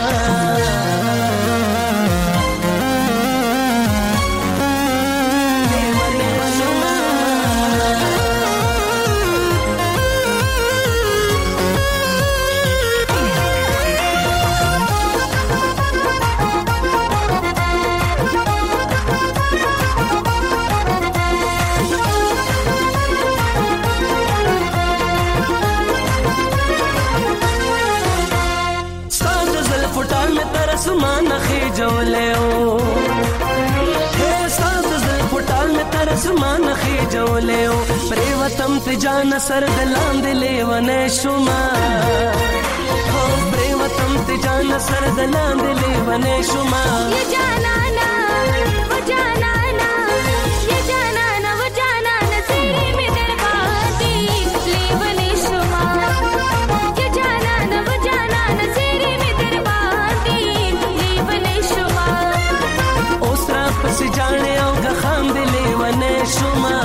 आसमान खींचोले ओ हे साथ दिल फुटाल में तर आसमान खींचोले ओ प्रेवतम ते जान सर दलान दिले वने शुमा हो प्रेवतम ते जान सर दलान दिले वने शुमा ये जानाना वो जानाना ये जानाना वो जानाना तेरे में दरबादी लेवने शुमा ये जानाना वो जानाना तेरे में दरबादी लेवने शुमा ओसरा पस जाने आओ खाम दिले वने शुमा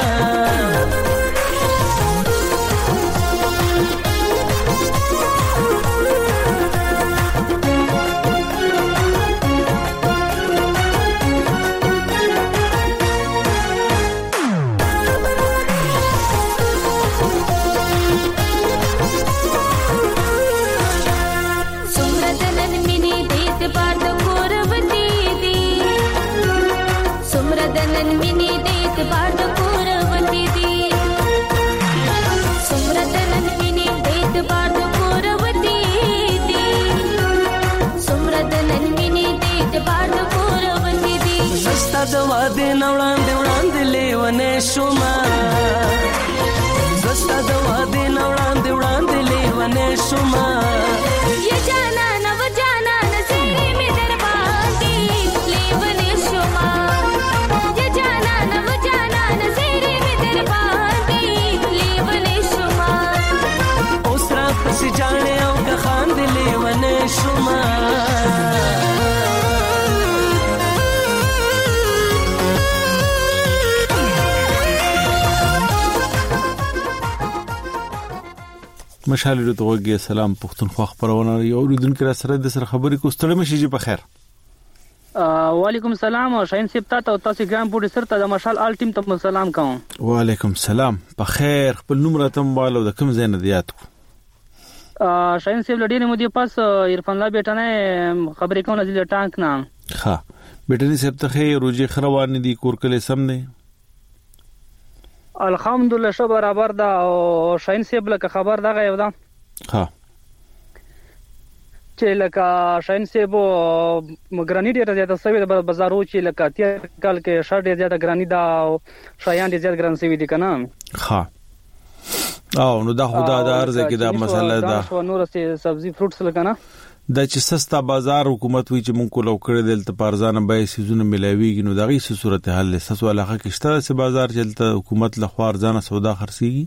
दवा दे नवड़ान दे उड़ान दे ले वने शुमा जस्ता दवा दे नवड़ान दे उड़ान दे ले वने शुमा ये जाना न वो जाना न तेरे में दरबादी ले वने शुमा ये जाना न वो जाना न तेरे में दरबादी ले वने शुमा ओसरा पस जाने आओ का खान दे ले वने शुमा مشال له توګه سلام پښتونخوا خبرونه یو اوریدونکو را سره د سره خبرې کو ستړي مشي جی په خیر وعلیکم السلام او شاین صاحب تاسو ګرام پوری سره د مشال آل ټیم ته سلام کوم وعلیکم السلام په خیر خپل نوم راته موالو د کوم ځای نه دیات کو شاین صاحب لډیر مو دی پاس عرفان الله بیٹا نه خبرې کوم د ټانک نام ها بیٹنی صاحب ته روزي خروان دي کور کله سم نه الحمدلله شو برابر دا او شاین صاحب لکه خبر دا غو دا ها چې لکه شاین صاحب مګرانی ډیره زیاته سوي د بازارو چې لکه تیر کال کې شړ ډیره زیاته ګرانی دا او شایان ډیره زیاته ګران سوي دي کنه ها او نو دا خدا د ارزه کې دا مسله ده نور سبزی فروټس لکنه د چې سستا بازار حکومت وی چې مونږ کولو کړی دلته پارزانه به سيزونه ملاويږي نو دغه صورت حل سس ولاخه کېشته سه بازار چلته حکومت لخوا ارزانه سودا خرسيږي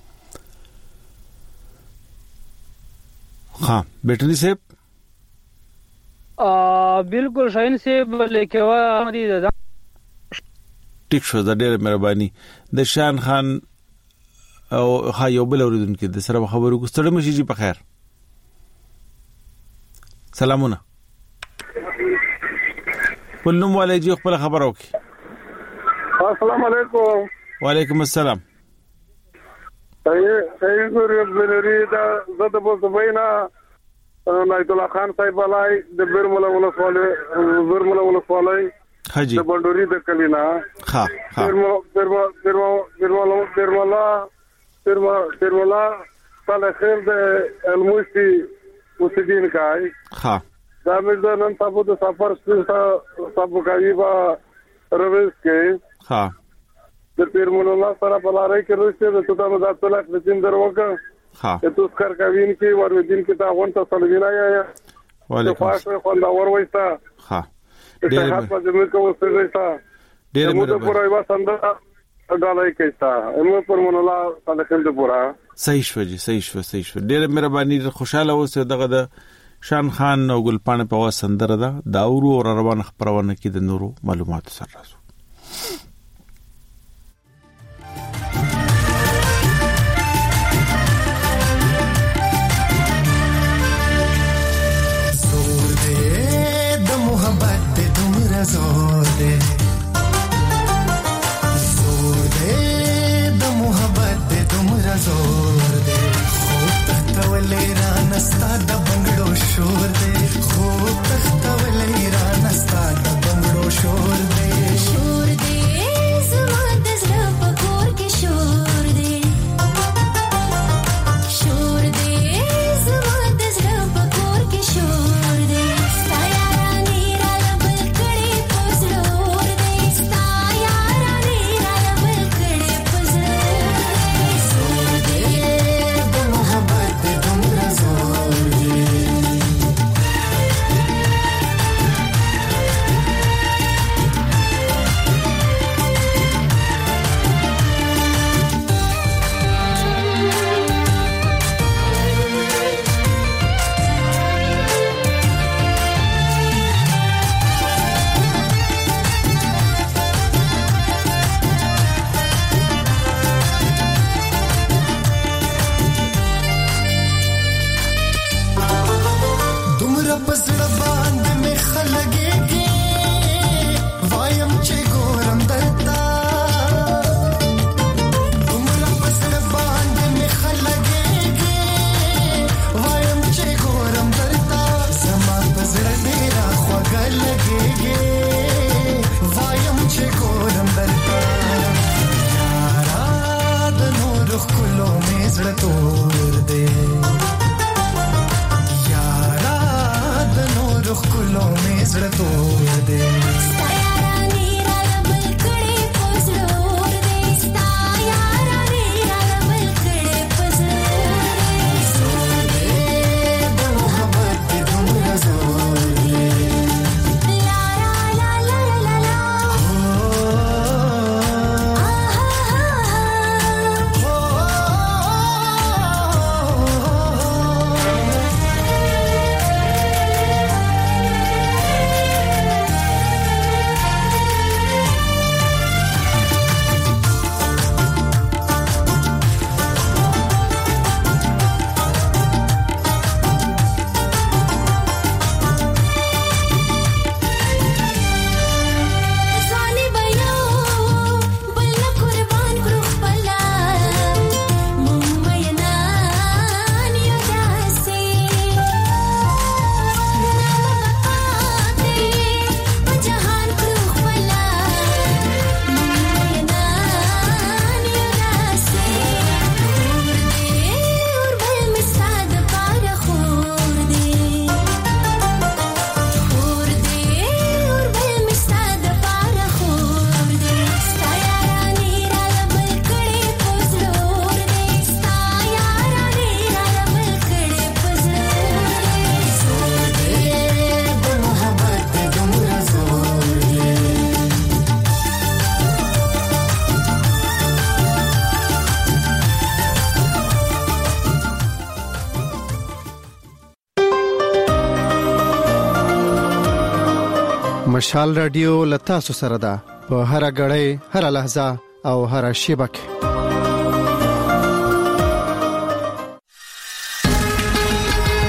ها بیٹنی صاحب بالکل شاین صاحب لیکه وا دي ټیک شو دا ډېر مهرباني د شان خان او ها یو بل اوریدونکو د سره خبرو کو ستړي مشي جی په خیر سلامونه ولنم علیجی خپل خبر وکي السلام علیکم وعلیکم السلام صحیح ګورې بلري دا زته په سبینا نایت الله خان صاحب علای د برمله ولسوالۍ حاجی د بندوري د کلینا ها برملا صالح خیر د الموسی مسدین کای ها دا مې نن تاسو د سفر تاسو کوي با رويس کې ها د پیرمولا سره په لارې کې روسته د توګه مزات طلاق د دین دروګه ها ته کار کوین کې ور ودین کې تا وانت سلوینا یا وعلیکم السلام خو دا ور وایستا ها ډېر په دې کې وسته ډېر مې پورا یو سند ډالای کېستا موږ پرمولا صالح خیر د پورا صحیح شو ډېر مهرباني خوشاله اوسه دغه د شان خان او ګلپانه په وسندره ده دا ورو روان خبرونه کې د نورو معلوماتو سره راځو زور دے د محبت دے تمرا زور دے خوب تختولے رانستا د بنگړو شور دے خوب تختولے رانستا د بنگړو شور دے زما د زړه په کور کې شور دے زما د زړه په کور کې شور دے مشال رادیو لتا سره ده په هر غړې هر لحظه او هر شیبه کې